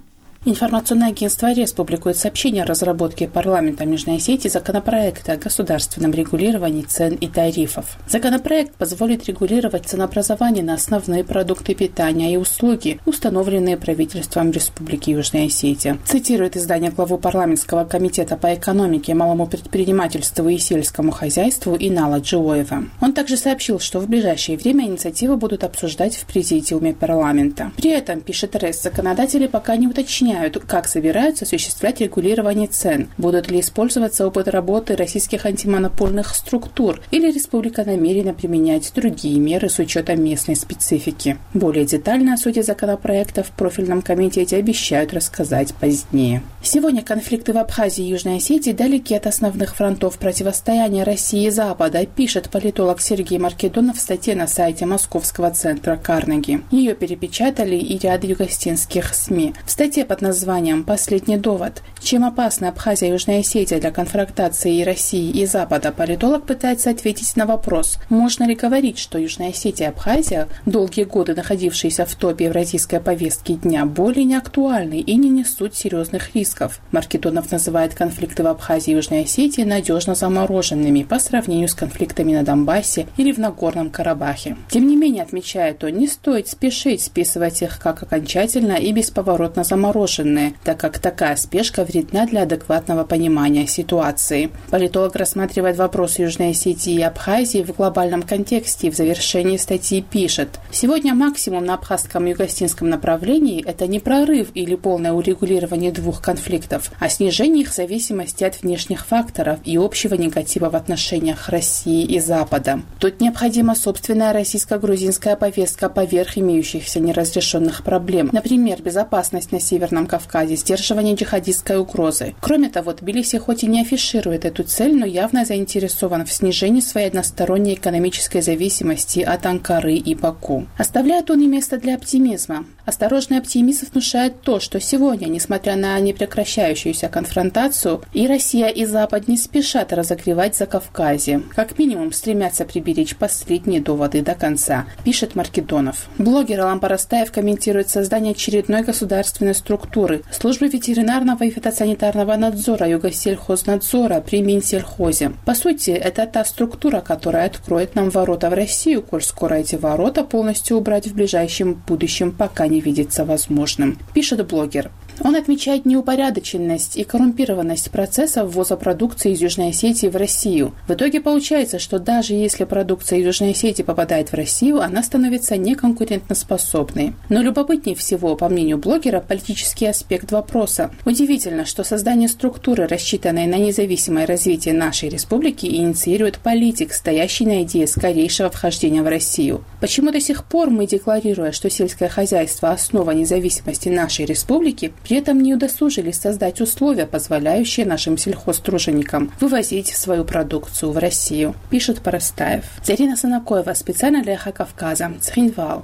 Информационное агентство РЕС публикует сообщение о разработке парламентом Южной Осетии законопроекта о государственном регулировании цен и тарифов. Законопроект позволит регулировать ценообразование на основные продукты питания и услуги, установленные правительством Республики Южная Осетия. Цитирует издание главу парламентского комитета по экономике, малому предпринимательству и сельскому хозяйству Инала Джиоева. Он также сообщил, что в ближайшее время инициативы будут обсуждать в президиуме парламента. При этом, пишет РЕС, законодатели пока не уточняют, как собираются осуществлять регулирование цен, будут ли использоваться опыт работы российских антимонопольных структур или республика намерена применять другие меры с учетом местной специфики. Более детально о сути законопроекта в профильном комитете обещают рассказать позднее. Сегодня конфликты в Абхазии и Южной Осетии далеки от основных фронтов противостояния России и Запада, пишет политолог Сергей Маркедонов в статье на сайте Московского центра Карнеги. Ее перепечатали и ряд югостинских СМИ. В статье под названием «Последний довод. Чем опасна Абхазия и Южная Осетия для конфронтации России и Запада?» политолог пытается ответить на вопрос, можно ли говорить, что Южная Осетия и Абхазия, долгие годы находившиеся в топе евразийской повестки дня, более не актуальны и не несут серьезных рисков. Маркедонов называет конфликты в Абхазии и Южной Осетии надежно замороженными по сравнению с конфликтами на Донбассе или в Нагорном Карабахе. Тем не менее, отмечает он, не стоит спешить списывать их как окончательно и бесповоротно замороженные, так как такая спешка вредна для адекватного понимания ситуации. Политолог рассматривает вопрос Южной Осетии и Абхазии в глобальном контексте и в завершении статьи пишет: «Сегодня максимум на абхазском и югостинском направлении – это не прорыв или полное урегулирование двух конфликтов, а снижение их зависимости от внешних факторов и общего негатива в отношениях России и Запада. Тут необходима собственная российско-грузинская повестка поверх имеющихся неразрешенных проблем, например, безопасность на Северном Кавказе, сдерживание джихадистской угрозы. Кроме того, Тбилиси хоть и не афиширует эту цель, но явно заинтересован в снижении своей односторонней экономической зависимости от Анкары и Баку». Оставляет он и место для оптимизма. Осторожный оптимизм внушает то, что сегодня, несмотря на непрекращающуюся конфронтацию, и Россия, и Запад не спешат разогревать Закавказье. Как минимум, стремятся приберечь последние доводы до конца, пишет Маркедонов. Блогер Алам Парастаев комментирует создание очередной государственной структуры – службы ветеринарного и фитосанитарного надзора Югосельхознадзора при Минсельхозе. По сути, это та структура, которая откроет нам ворота в Россию, коль скоро эти ворота полностью убрать в ближайшем будущем пока не видится возможным, пишет блогер. Он отмечает неупорядоченность и коррумпированность процесса ввоза продукции из Южной Осетии в Россию. В итоге получается, что даже если продукция из Южной Осетии попадает в Россию, она становится неконкурентоспособной. Но любопытнее всего, по мнению блогера, политический аспект вопроса. Удивительно, что создание структуры, рассчитанной на независимое развитие нашей республики, инициирует политик, стоящий на идее скорейшего вхождения в Россию. Почему до сих пор мы, декларируя, что сельское хозяйство – основа независимости нашей республики, при этом не удосужились создать условия, позволяющие нашим сельхозтруженикам вывозить свою продукцию в Россию, пишет Парастаев. Зарина Санакоева, специально для Эхо Кавказа, Цхинвал.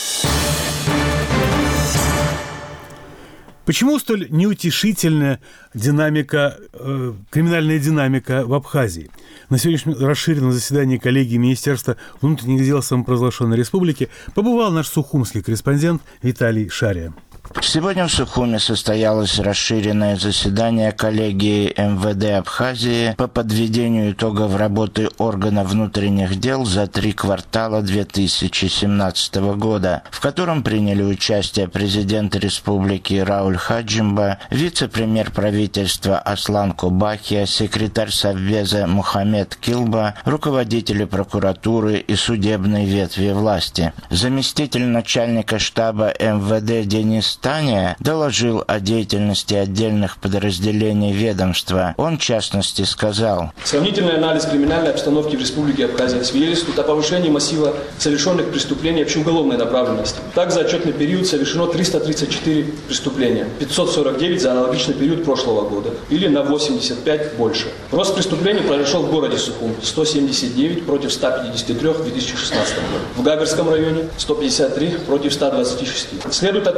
Почему столь неутешительная динамика, э, криминальная динамика в Абхазии? На сегодняшнем расширенном заседании коллегии Министерства внутренних дел самопровозглашенной республики побывал наш сухумский корреспондент Виталий Шария. Сегодня в Сухуме состоялось расширенное заседание коллегии эм вэ дэ Абхазии по подведению итогов работы органов внутренних дел за три квартала две тысячи семнадцатого года, в котором приняли участие президент республики Рауль Хаджимба, вице-премьер правительства Аслан Кубахия, секретарь Совбеза Мухаммед Килба, руководители прокуратуры и судебной ветви власти. Заместитель начальника штаба эм вэ дэ Денис Таня доложил о деятельности отдельных подразделений ведомства. Он, в частности, сказал: «Сравнительный анализ криминальной обстановки в Республике Абхазия свидетельствует о повышении массива совершенных преступлений общеуголовной направленности. Так, за отчетный период совершено триста тридцать четыре преступления, пятьсот сорок девять за аналогичный период прошлого года, или на восемьдесят пять больше. Рост преступлений произошел в городе Сухум – сто семьдесят девять против ста пятидесяти трёх в две тысячи шестнадцатом году. В Гагарском районе – сто пятьдесят три против ста двадцати шести. Следует отметить, что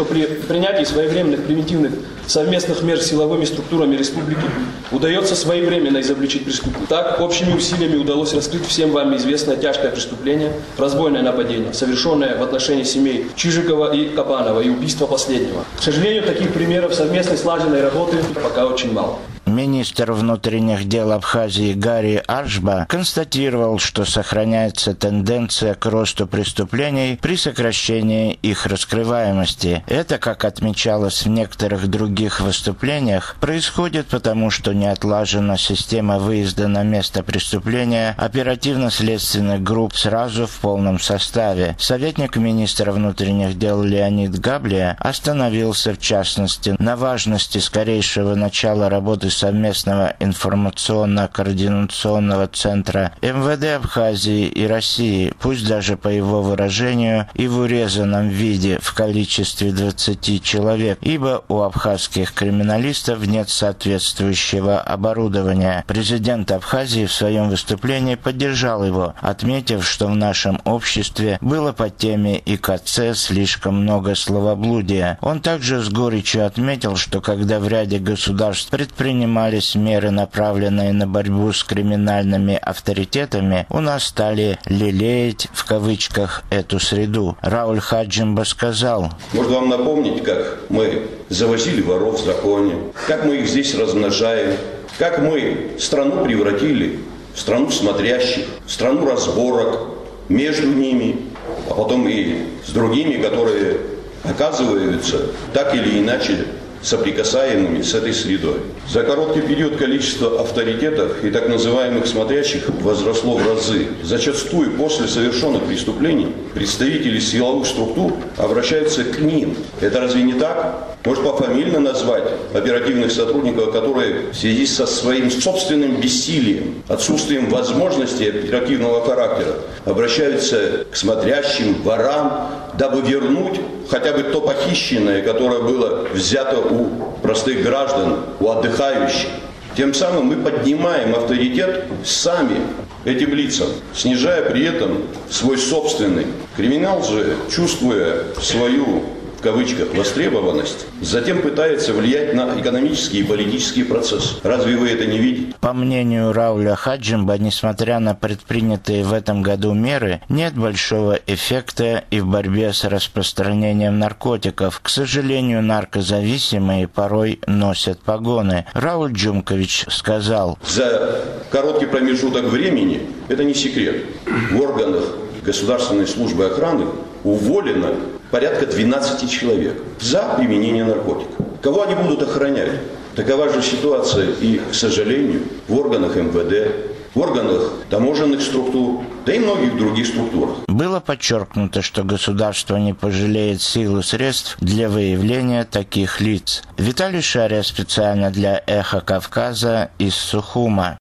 при принятии своевременных превентивных совместных мер с силовыми структурами республики удается своевременно изобличить преступника. Так, общими усилиями удалось раскрыть всем вам известное тяжкое преступление – разбойное нападение, совершенное в отношении семей Чижикова и Кабанова и убийство последнего. К сожалению, таких примеров совместной слаженной работы пока очень мало. Министр внутренних дел Абхазии Гари Аршба констатировал, что сохраняется тенденция к росту преступлений при сокращении их раскрываемости. Это, как отмечалось в некоторых других выступлениях, происходит потому, что не отлажена система выезда на место преступления оперативно-следственных групп сразу в полном составе. Советник министра внутренних дел Леонид Габлия остановился, в частности, на важности скорейшего начала работы совместного информационно-координационного центра эм вэ дэ Абхазии и России, пусть даже по его выражению и в урезанном виде в количестве двадцати человек, ибо у абхазских криминалистов нет соответствующего оборудования. Президент Абхазии в своем выступлении поддержал его, отметив, что в нашем обществе было по теме и ка цэ слишком много словоблудия. Он также с горечью отметил, что когда в ряде государств предпринимались меры, направленные на борьбу с криминальными авторитетами, у нас стали «лелеять» в кавычках эту среду. Рауль Хаджимба сказал: «Может вам напомнить, как мы завозили воров в законе, как мы их здесь размножаем, как мы страну превратили в страну смотрящих, в страну разборок между ними, а потом и с другими, которые оказываются так или иначе соприкасаемыми с этой средой. За короткий период количество авторитетов и так называемых смотрящих возросло в разы. Зачастую после совершенных преступлений представители силовых структур обращаются к ним. Это разве не так? Может, пофамильно назвать оперативных сотрудников, которые в связи со своим собственным бессилием, отсутствием возможности оперативного характера обращаются к смотрящим, ворам, дабы вернуть хотя бы то похищенное, которое было взято у простых граждан, у отдыхающих. Тем самым мы поднимаем авторитет сами этим лицам, снижая при этом свой собственный. Криминал же, чувствуя свою, в кавычках, востребованность, затем пытается влиять на экономические и политические процессы. Разве вы это не видите? По мнению Рауля Хаджимба, несмотря на предпринятые в этом году меры, нет большого эффекта и в борьбе с распространением наркотиков. К сожалению, наркозависимые порой носят погоны. Рауль Джумкович сказал: за короткий промежуток времени, это не секрет, в органах Государственной службы охраны уволено порядка двенадцати человек за применение наркотиков. Кого они будут охранять? Такова же ситуация и, к сожалению, в органах эм вэ дэ, в органах таможенных структур, да и многих других структурах. Было подчеркнуто, что государство не пожалеет сил и средств для выявления таких лиц. Виталий Шария специально для «Эхо Кавказа» из Сухума.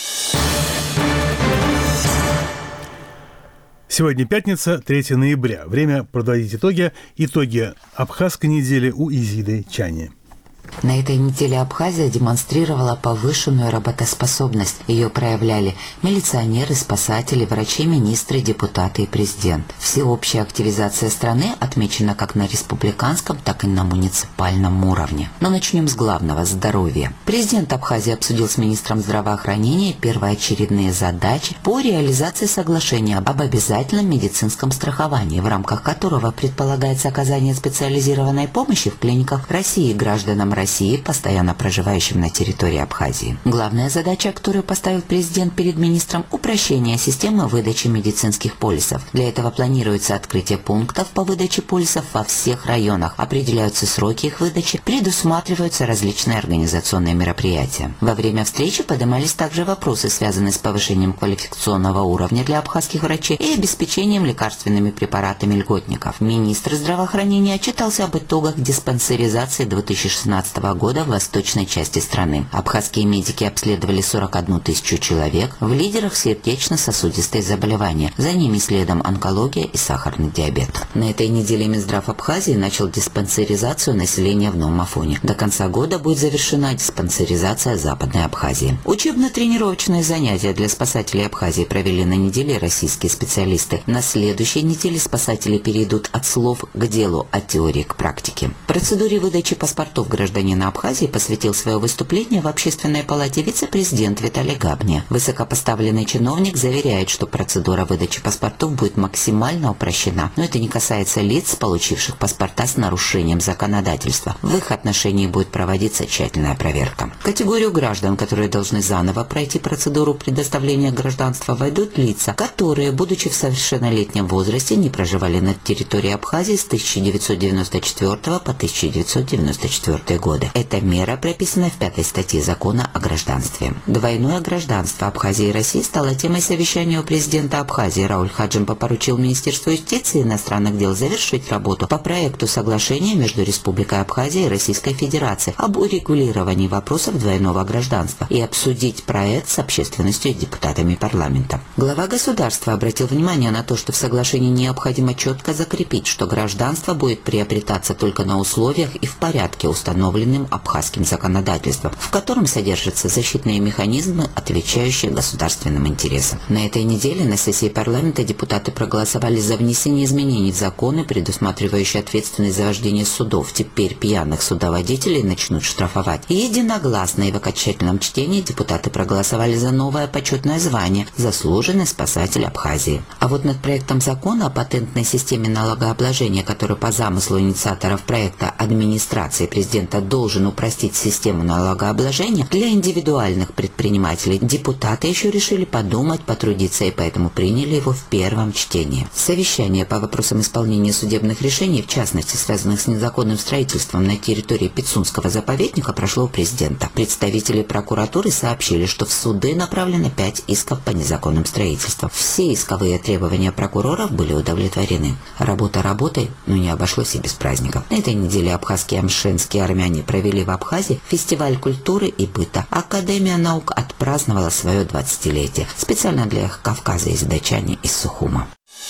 Сегодня пятница, третьего ноября. Время подводить итоги. Итоги Абхазской недели у Изиды Чани. На этой неделе Абхазия демонстрировала повышенную работоспособность. Ее проявляли милиционеры, спасатели, врачи, министры, депутаты и президент. Всеобщая активизация страны отмечена как на республиканском, так и на муниципальном уровне. Но начнем с главного – здоровья. Президент Абхазии обсудил с министром здравоохранения первоочередные задачи по реализации соглашения об обязательном медицинском страховании, в рамках которого предполагается оказание специализированной помощи в клиниках России гражданам России, постоянно проживающим на территории Абхазии. Главная задача, которую поставил президент перед министром – упрощение системы выдачи медицинских полисов. Для этого планируется открытие пунктов по выдаче полисов во всех районах, определяются сроки их выдачи, предусматриваются различные организационные мероприятия. Во время встречи поднимались также вопросы, связанные с повышением квалификационного уровня для абхазских врачей и обеспечением лекарственными препаратами льготников. Министр здравоохранения отчитался об итогах диспансеризации две тысячи шестнадцатого девятнадцатого года в восточной части страны. Абхазские медики обследовали сорок одну тысячу человек, в лидерах сердечно-сосудистые заболевания, за ними следом онкология и сахарный диабет. На этой неделе Минздрав Абхазии начал диспансеризацию населения в Новом Афоне. До конца года будет завершена диспансеризация Западной Абхазии. Учебно-тренировочные занятия для спасателей Абхазии провели на неделе российские специалисты. На следующей неделе спасатели перейдут от слов к делу, от теории к практике. Процедуре выдачи паспортов гражданина Абхазии посвятил свое выступление в Общественной палате вице-президент Виталий Габня. Высокопоставленный чиновник заверяет, что процедура выдачи паспортов будет максимально упрощена, но это не касается лиц, получивших паспорта с нарушением законодательства. В их отношении будет проводиться тщательная проверка. В категорию граждан, которые должны заново пройти процедуру предоставления гражданства, войдут лица, которые, будучи в совершеннолетнем возрасте, не проживали на территории Абхазии с тысяча девятьсот девяносто четвёртого по тысяча девятьсот девяносто четвёртый годы. Эта мера прописана в пятой статье закона о гражданстве. Двойное гражданство Абхазии и России стало темой совещания у президента Абхазии. Рауль Хаджимба поручил Министерству юстиции и иностранных дел завершить работу по проекту соглашения между Республикой Абхазия и Российской Федерацией об урегулировании вопросов двойного гражданства и обсудить проект с общественностью и депутатами парламента. Глава государства обратил внимание на то, что в соглашении необходимо четко закрепить, что гражданство будет приобретаться только на условиях и в порядке, установленным абхазским законодательством, в котором содержатся защитные механизмы, отвечающие государственным интересам. На этой неделе на сессии парламента депутаты проголосовали за внесение изменений в законы, предусматривающие ответственность за вождение судов. Теперь пьяных судоводителей начнут штрафовать. И единогласно и в окончательном чтении депутаты проголосовали за новое почетное звание «Заслуженный спасатель Абхазии». А вот над проектом закона о патентной системе налогообложения, который по замыслу инициаторов проекта администрации президента должен упростить систему налогообложения для индивидуальных предпринимателей, депутаты еще решили подумать, потрудиться и поэтому приняли его в первом чтении. Совещание по вопросам исполнения судебных решений, в частности связанных с незаконным строительством на территории Пицунского заповедника, прошло у президента. Представители прокуратуры сообщили, что в суды направлено пять исков по незаконным строительствам. Все исковые требования прокуроров были удовлетворены. Работа работой, но не обошлось и без праздников. На этой неделе абхазские и амшенские армяне провели в Абхазии фестиваль культуры и быта. Академия наук отпраздновала свое двадцатилетие. Специально для Эхо Кавказа из датчане из Сухума.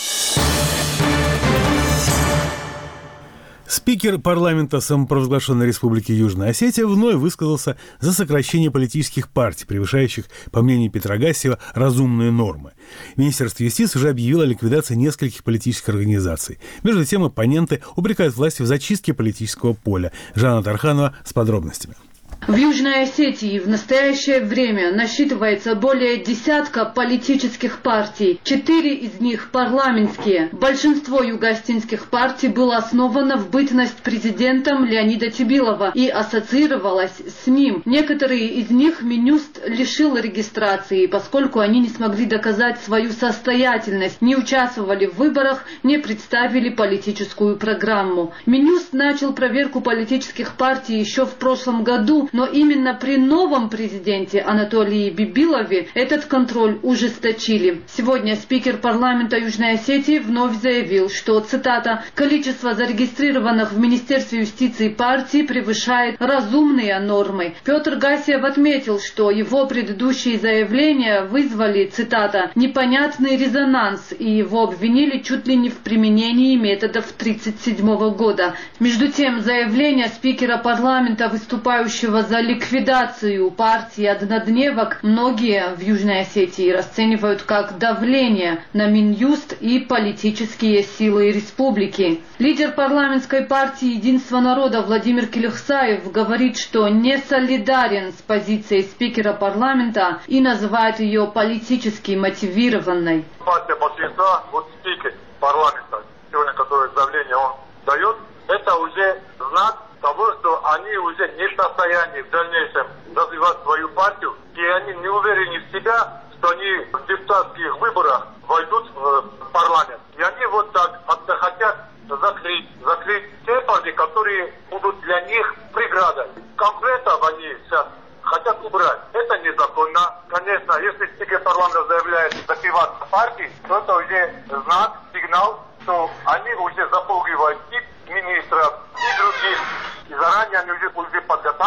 Спикер парламента самопровозглашенной Республики Южная Осетия вновь высказался за сокращение политических партий, превышающих, по мнению Петра Гассиева, разумные нормы. Министерство юстиции уже объявило о ликвидации нескольких политических организаций. Между тем, оппоненты упрекают власти в зачистке политического поля. Жанна Тарханова с подробностями. В Южной Осетии в настоящее время насчитывается более десятка политических партий. Четыре из них парламентские. Большинство юго-осетинских партий было основано в бытность президентом Леонида Тибилова и ассоциировалось с ним. Некоторые из них Минюст лишил регистрации, поскольку они не смогли доказать свою состоятельность, не участвовали в выборах, не представили политическую программу. Минюст начал проверку политических партий еще в прошлом году, но именно при новом президенте Анатолии Бибилове этот контроль ужесточили. Сегодня спикер парламента Южной Осетии вновь заявил, что, цитата, «количество зарегистрированных в Министерстве юстиции партий превышает разумные нормы». Петр Гассиев отметил, что его предыдущие заявления вызвали, цитата, «непонятный резонанс» и его обвинили чуть ли не в применении методов тридцать седьмого года. Между тем, заявление спикера парламента, выступающего за ликвидацию партии однодневок, многие в Южной Осетии расценивают как давление на Минюст и политические силы республики. Лидер парламентской партии «Единство народа» Владимир Келехсаев говорит, что не солидарен с позицией спикера парламента и называет ее политически мотивированной. Партия большинства, вот спикер парламента, сегодня которое заявление он дает, это уже знак того, что они уже не в состоянии в дальнейшем развивать свою партию, и они не уверены в себя, что они в депутатских выборах войдут в парламент. И они вот так хотят закрыть, закрыть те партии, которые будут для них преградой. Конкретно они сейчас хотят убрать. Это незаконно. Конечно, если спикер парламента заявляет закрывать партии, то это уже знак, сигнал, что они уже запугивают и министров, и других. И заранее они уже, уже подготавливают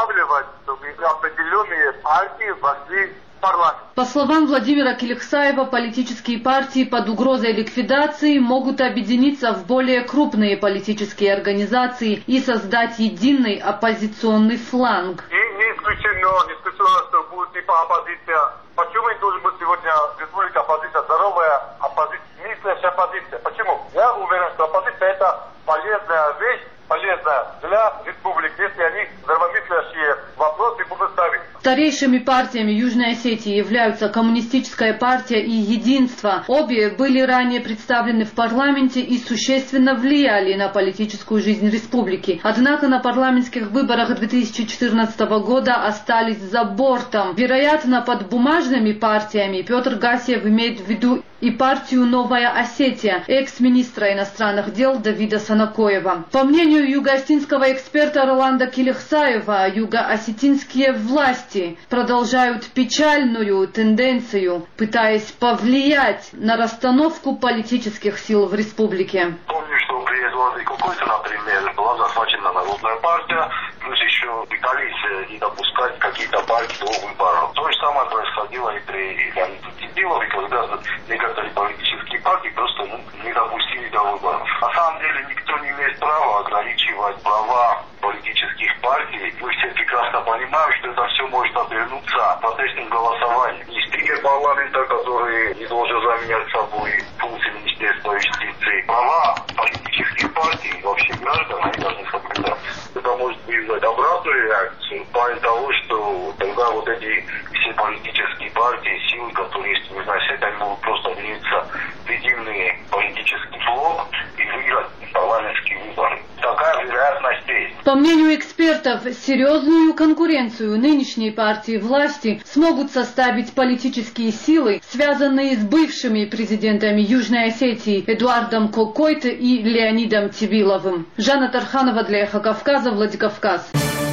партии вошли в парламент. По словам Владимира Келексаева, политические партии под угрозой ликвидации могут объединиться в более крупные политические организации и создать единый оппозиционный фланг. И не исключено, не исключено, что будет типа оппозиция. Почему не должен быть сегодня республика оппозиция, здоровая оппозиция, мыслящая оппозиция? Почему? Я уверен, что оппозиция это полезная вещь, полезная для республики, если они здравомыслящие вопросы будут ставить. Старейшими партиями Южной Осетии являются Коммунистическая партия и Единство. Обе были ранее представлены в парламенте и существенно влияли на политическую жизнь республики. Однако на парламентских выборах две тысячи четырнадцатого года остались за бортом. Вероятно, под бумажными партиями Петр Гасиев имеет в виду и партию «Новая Осетия» экс-министра иностранных дел Давида Санакоева. По мнению юго-осетинского эксперта Роланда Келексаева, юго-осетинские власти продолжают печальную тенденцию, пытаясь повлиять на расстановку политических сил в республике. Помню, что при Эдуарде Кукойце, например, была захвачена Народная партия, плюс еще пытались не допускать какие-то партии до выборов. То же самое происходило и при Леониде Тибилове, когда некоторые политические партии просто ну, не допустили до выборов. На самом деле никто не имеет права ограничивать права политических партий. Мы все прекрасно понимаем, что это все может обернуться протестным голосованием. И спикер парламента, который не должен заменять собой функции Министерства юстиции, права политических партий и вообще граждан, они должны соблюдать. Это может вызвать обратную реакцию, в плане того, что тогда вот эти все политические партии, силы, которые есть в Южной Осетии, они могут просто объединиться в единый политический блок и выиграть парламентские выборы. Такая вероятность есть. По мнению экспертов, серьезную конкуренцию нынешней партии власти смогут составить политические силы, связанные с бывшими президентами Южной Осетии Эдуардом Кокойте и Леонидом Тибиловым. Жанна Тарханова для Эхо Кавказа, Владикавказ.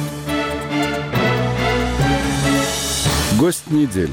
Гость недели.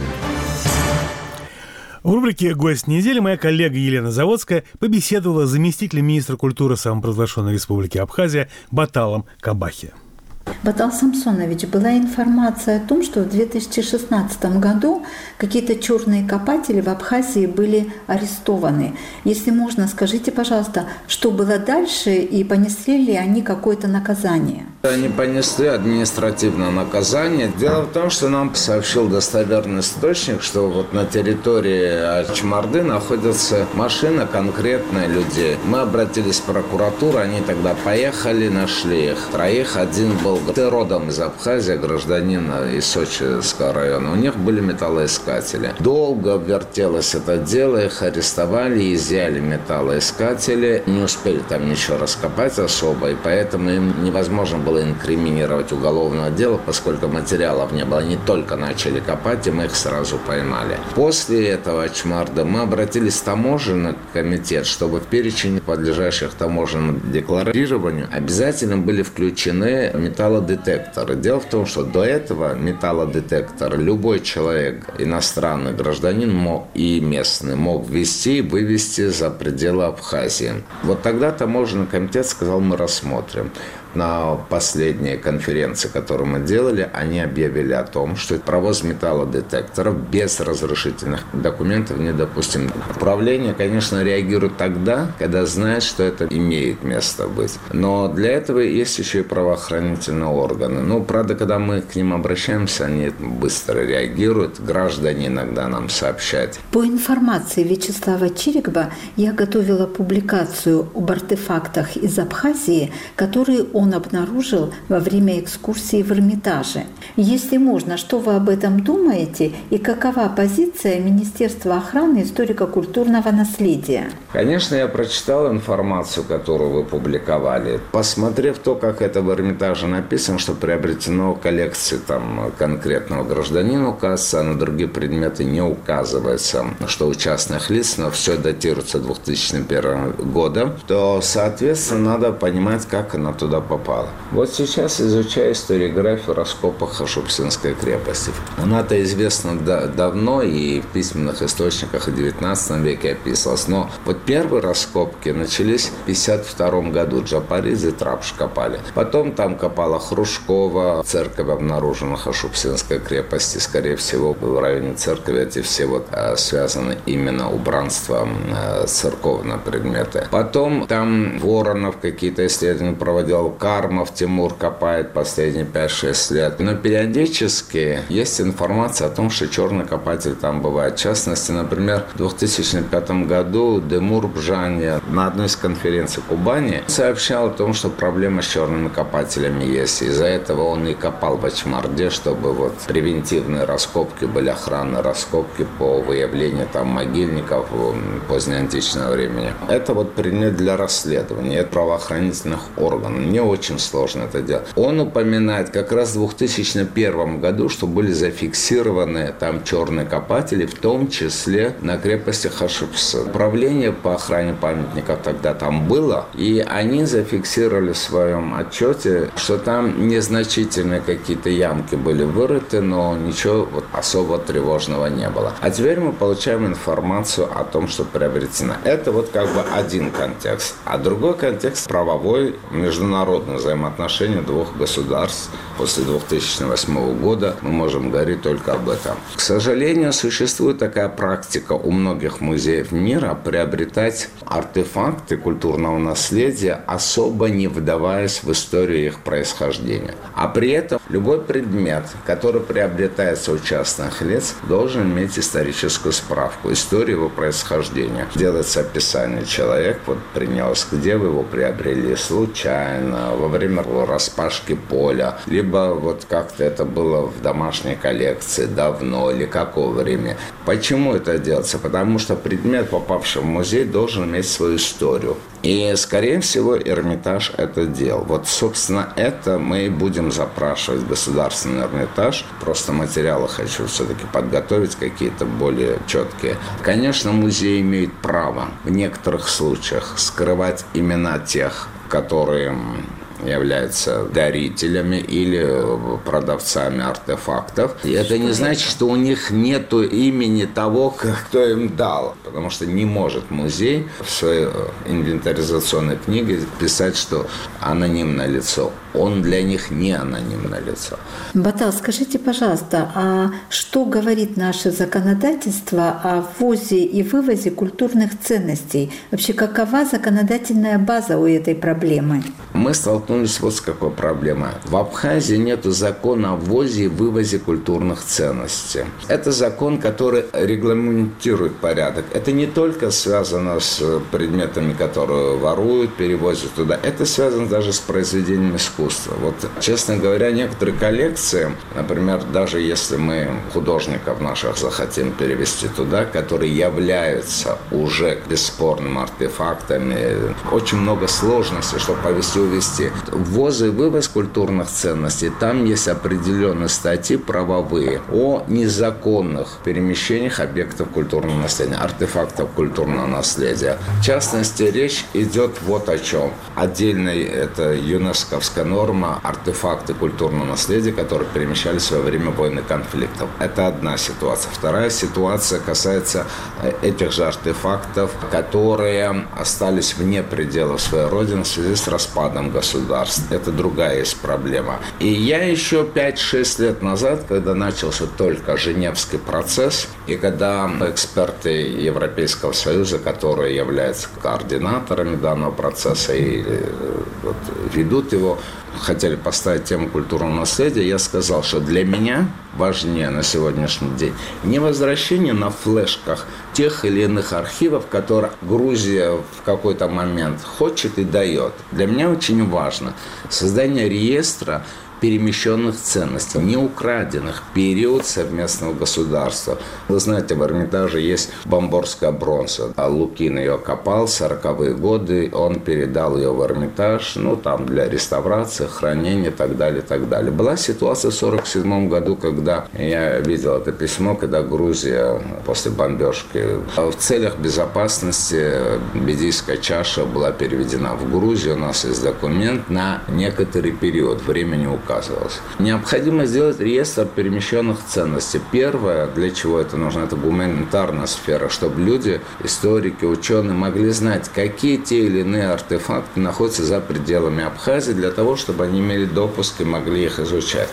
В рубрике «Гость недели» моя коллега Елена Заводская побеседовала с заместителем министра культуры самопровозглашенной республики Абхазия Баталом Кабахи. Батал Самсонович, была информация о том, что в две тысячи шестнадцатом году какие-то черные копатели в Абхазии были арестованы. Если можно, скажите, пожалуйста, что было дальше и понесли ли они какое-то наказание? Они понесли административное наказание. Дело в том, что нам сообщил достоверный источник, что вот на территории Ачмарды находится машина конкретная людей. Мы обратились в прокуратуру, они тогда поехали, нашли их. Троих, один был родом из Абхазии, гражданина из Сочинского района. У них были металлоискатели. Долго вертелось это дело, их арестовали, изъяли металлоискатели. Не успели там ничего раскопать особо, и поэтому им невозможно было инкриминировать уголовное дело, поскольку материалов не было. Они только начали копать, и мы их сразу поймали. После этого Ачмарда мы обратились в таможенный комитет, чтобы в перечень подлежащих таможенному декларированию обязательно были включены металлодетекторы. Дело в том, что до этого металлодетектор любой человек, иностранный гражданин мог, и местный, мог ввести и вывести за пределы Абхазии. Вот тогда таможенный комитет сказал, мы рассмотрим. На последней конференции, которую мы делали, они объявили о том, что провоз металлодетекторов без разрешительных документов недопустим. Управление, конечно, реагирует тогда, когда знает, что это имеет место быть. Но для этого есть еще и правоохранительные органы. Ну, правда, когда мы к ним обращаемся, они быстро реагируют. Граждане иногда нам сообщают. По информации Вячеслава Чирикова, я готовила публикацию об артефактах из Абхазии, которые он он обнаружил во время экскурсии в Эрмитаже. Если можно, что вы об этом думаете и какова позиция Министерства охраны историко-культурного наследия? Конечно, я прочитал информацию, которую вы публиковали. Посмотрев то, как это в Эрмитаже написано, что приобретено в коллекции там, конкретного гражданина указывается, а на другие предметы не указывается, что у частных лиц, но все датируется две тысячи первым годом, то, соответственно, надо понимать, как она туда попала. попало. Вот сейчас, изучая историографию раскопок Хашупсинской крепости, она-то известна да, давно и в письменных источниках в девятнадцатом веке описывалась. Но вот первые раскопки начались в пятьдесят втором году. Джапаридзе и Трапш копали. Потом там копала Хрушкова. Церковь обнаружена в Хашупсинской крепости. Скорее всего, в районе церкви эти все вот а, связаны именно убранством а, церковные предметы. Потом там Воронов какие-то исследования проводил. Кармов Тимур копает последние пять-шесть лет. Но периодически есть информация о том, что черный копатель там бывает. В частности, например, в две тысячи пятом году Демур Бжани на одной из конференций Кубани сообщал о том, что проблема с черными копателями есть. Из-за этого он и копал в Ачмарде, чтобы вот превентивные раскопки были, охранные раскопки по выявлению там могильников позднеантичного времени. Это вот предмет для расследования, это правоохранительных органов. Мне очень сложно это делать. Он упоминает как раз в две тысячи первом году, что были зафиксированы там черные копатели, в том числе на крепости Хашупс. Управление по охране памятников тогда там было, и они зафиксировали в своем отчете, что там незначительные какие-то ямки были вырыты, но ничего вот особо тревожного не было. А теперь мы получаем информацию о том, что приобретено. Это вот как бы один контекст. А другой контекст – правовой, международное взаимоотношения двух государств. После две тысячи восьмого года мы можем говорить только об этом. К сожалению, существует такая практика у многих музеев мира приобретать артефакты культурного наследия, особо не вдаваясь в историю их происхождения. А при этом любой предмет, который приобретается у частных лиц, должен иметь историческую справку, историю его происхождения. Делается описание человека, вот принес, где вы его приобрели, случайно, во время распашки поля, либо вот как-то это было в домашней коллекции, давно или какого времени. Почему это делается? Потому что предмет, попавший в музей, должен иметь свою историю. И, скорее всего, Эрмитаж это делал. Вот, собственно, это мы и будем запрашивать в Государственный Эрмитаж. Просто материалы хочу все-таки подготовить какие-то более четкие. Конечно, музей имеет право в некоторых случаях скрывать имена тех, которые являются дарителями или продавцами артефактов. И это не значит, что у них нет имени того, кто им дал. Потому что не может музей в своей инвентаризационной книге писать, что анонимное лицо. Он для них не анонимное лицо. Батал, скажите, пожалуйста, а что говорит наше законодательство о ввозе и вывозе культурных ценностей? Вообще, какова законодательная база у этой проблемы? Мы столкнулись вот с какой проблемой. В Абхазии нет закона о ввозе и вывозе культурных ценностей. Это закон, который регламентирует порядок. Это не только связано с предметами, которые воруют, перевозят туда. Это связано даже с произведениями искусства. Вот, честно говоря, некоторые коллекции, например, даже если мы художников наших захотим перевести туда, которые являются уже бесспорными артефактами, очень много сложностей, чтобы повезти увезти. Ввоз и вывоз культурных ценностей, там есть определенные статьи правовые о незаконных перемещениях объектов культурного наследия, артефактов культурного наследия. В частности, речь идет вот о чем. Отдельно это юнесковская норма артефакты культурного наследия, которые перемещались во время войн и конфликтов. Это одна ситуация. Вторая ситуация касается этих же артефактов, которые остались вне пределов своей родины в связи с распадом государств. Это другая есть проблема. И я еще пять-шесть лет назад, когда начался только Женевский процесс, и когда эксперты Европейского Союза, которые являются координаторами данного процесса и вот, ведут его, хотели поставить тему культурного наследия, я сказал, что для меня важнее на сегодняшний день не возвращение на флешках тех или иных архивов, которые Грузия в какой-то момент хочет и дает. Для меня очень важно создание реестра перемещенных ценностей, не украденных, период совместного государства. Вы знаете, в Эрмитаже есть бомборская бронза. А Лукин ее копал в сороковые годы, он передал ее в Эрмитаж, ну, там, для реставрации, хранения и так далее, и так далее. Была ситуация в сорок седьмом году, когда я видел это письмо, когда Грузия после бомбежки в целях безопасности Бедийская чаша была переведена в Грузию. У нас есть документ на некоторый период, времени указывалось. Необходимо сделать реестр перемещенных ценностей. Первое, для чего это нужно, это гуманитарная сфера, чтобы люди, историки, ученые могли знать, какие те или иные артефакты находятся за пределами Абхазии, для того, чтобы они имели допуск и могли их изучать.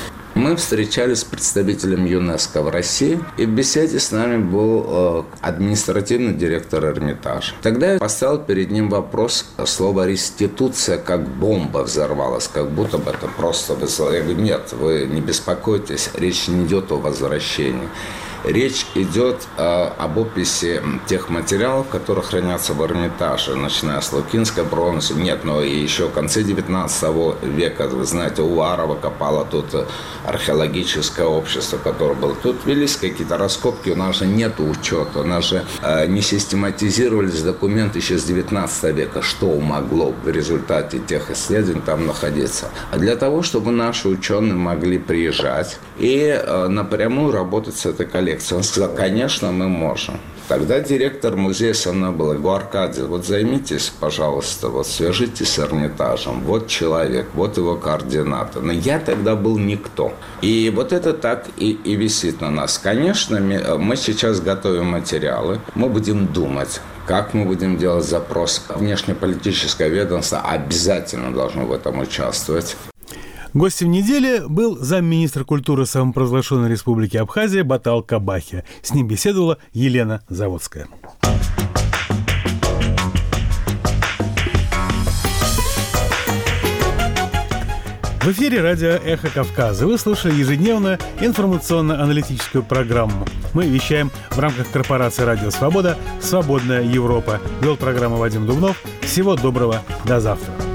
Мы встречались с представителем ЮНЕСКО в России, и в беседе с нами был э, административный директор Эрмитажа. Тогда я поставил перед ним вопрос, слово «реституция» как бомба взорвалась, как будто бы это просто... Я говорю, нет, вы не беспокойтесь, речь не идет о возвращении. Речь идет э, об описи тех материалов, которые хранятся в Эрмитаже, начиная с Лукинской бронзы. Нет, но и еще в конце девятнадцатого века, вы знаете, Уварова копала тут археологическое общество, которое было. Тут велись какие-то раскопки, у нас же нет учета, у нас же э, не систематизировались документы еще с девятнадцатого века, что могло в результате тех исследований там находиться. А для того, чтобы наши ученые могли приезжать и э, напрямую работать с этой коллекцией, он сказал, конечно, мы можем. Тогда директор музея со мной был, я говорю, Аркадий, вот займитесь, пожалуйста, вот свяжитесь с Эрмитажем, вот человек, вот его координаты. Но я тогда был никто. И вот это так и, и висит на нас. Конечно, мы сейчас готовим материалы, мы будем думать, как мы будем делать запрос. Внешнеполитическое ведомство обязательно должно в этом участвовать. Гостем недели был замминистра культуры самопровозглашенной республики Абхазия Батал Кабахия. С ним беседовала Елена Заводская. В эфире радио «Эхо Кавказа». Вы слушали ежедневную информационно-аналитическую программу. Мы вещаем в рамках корпорации «Радио Свобода» «Свободная Европа». Вел программу Вадим Дубнов. Всего доброго. До завтра.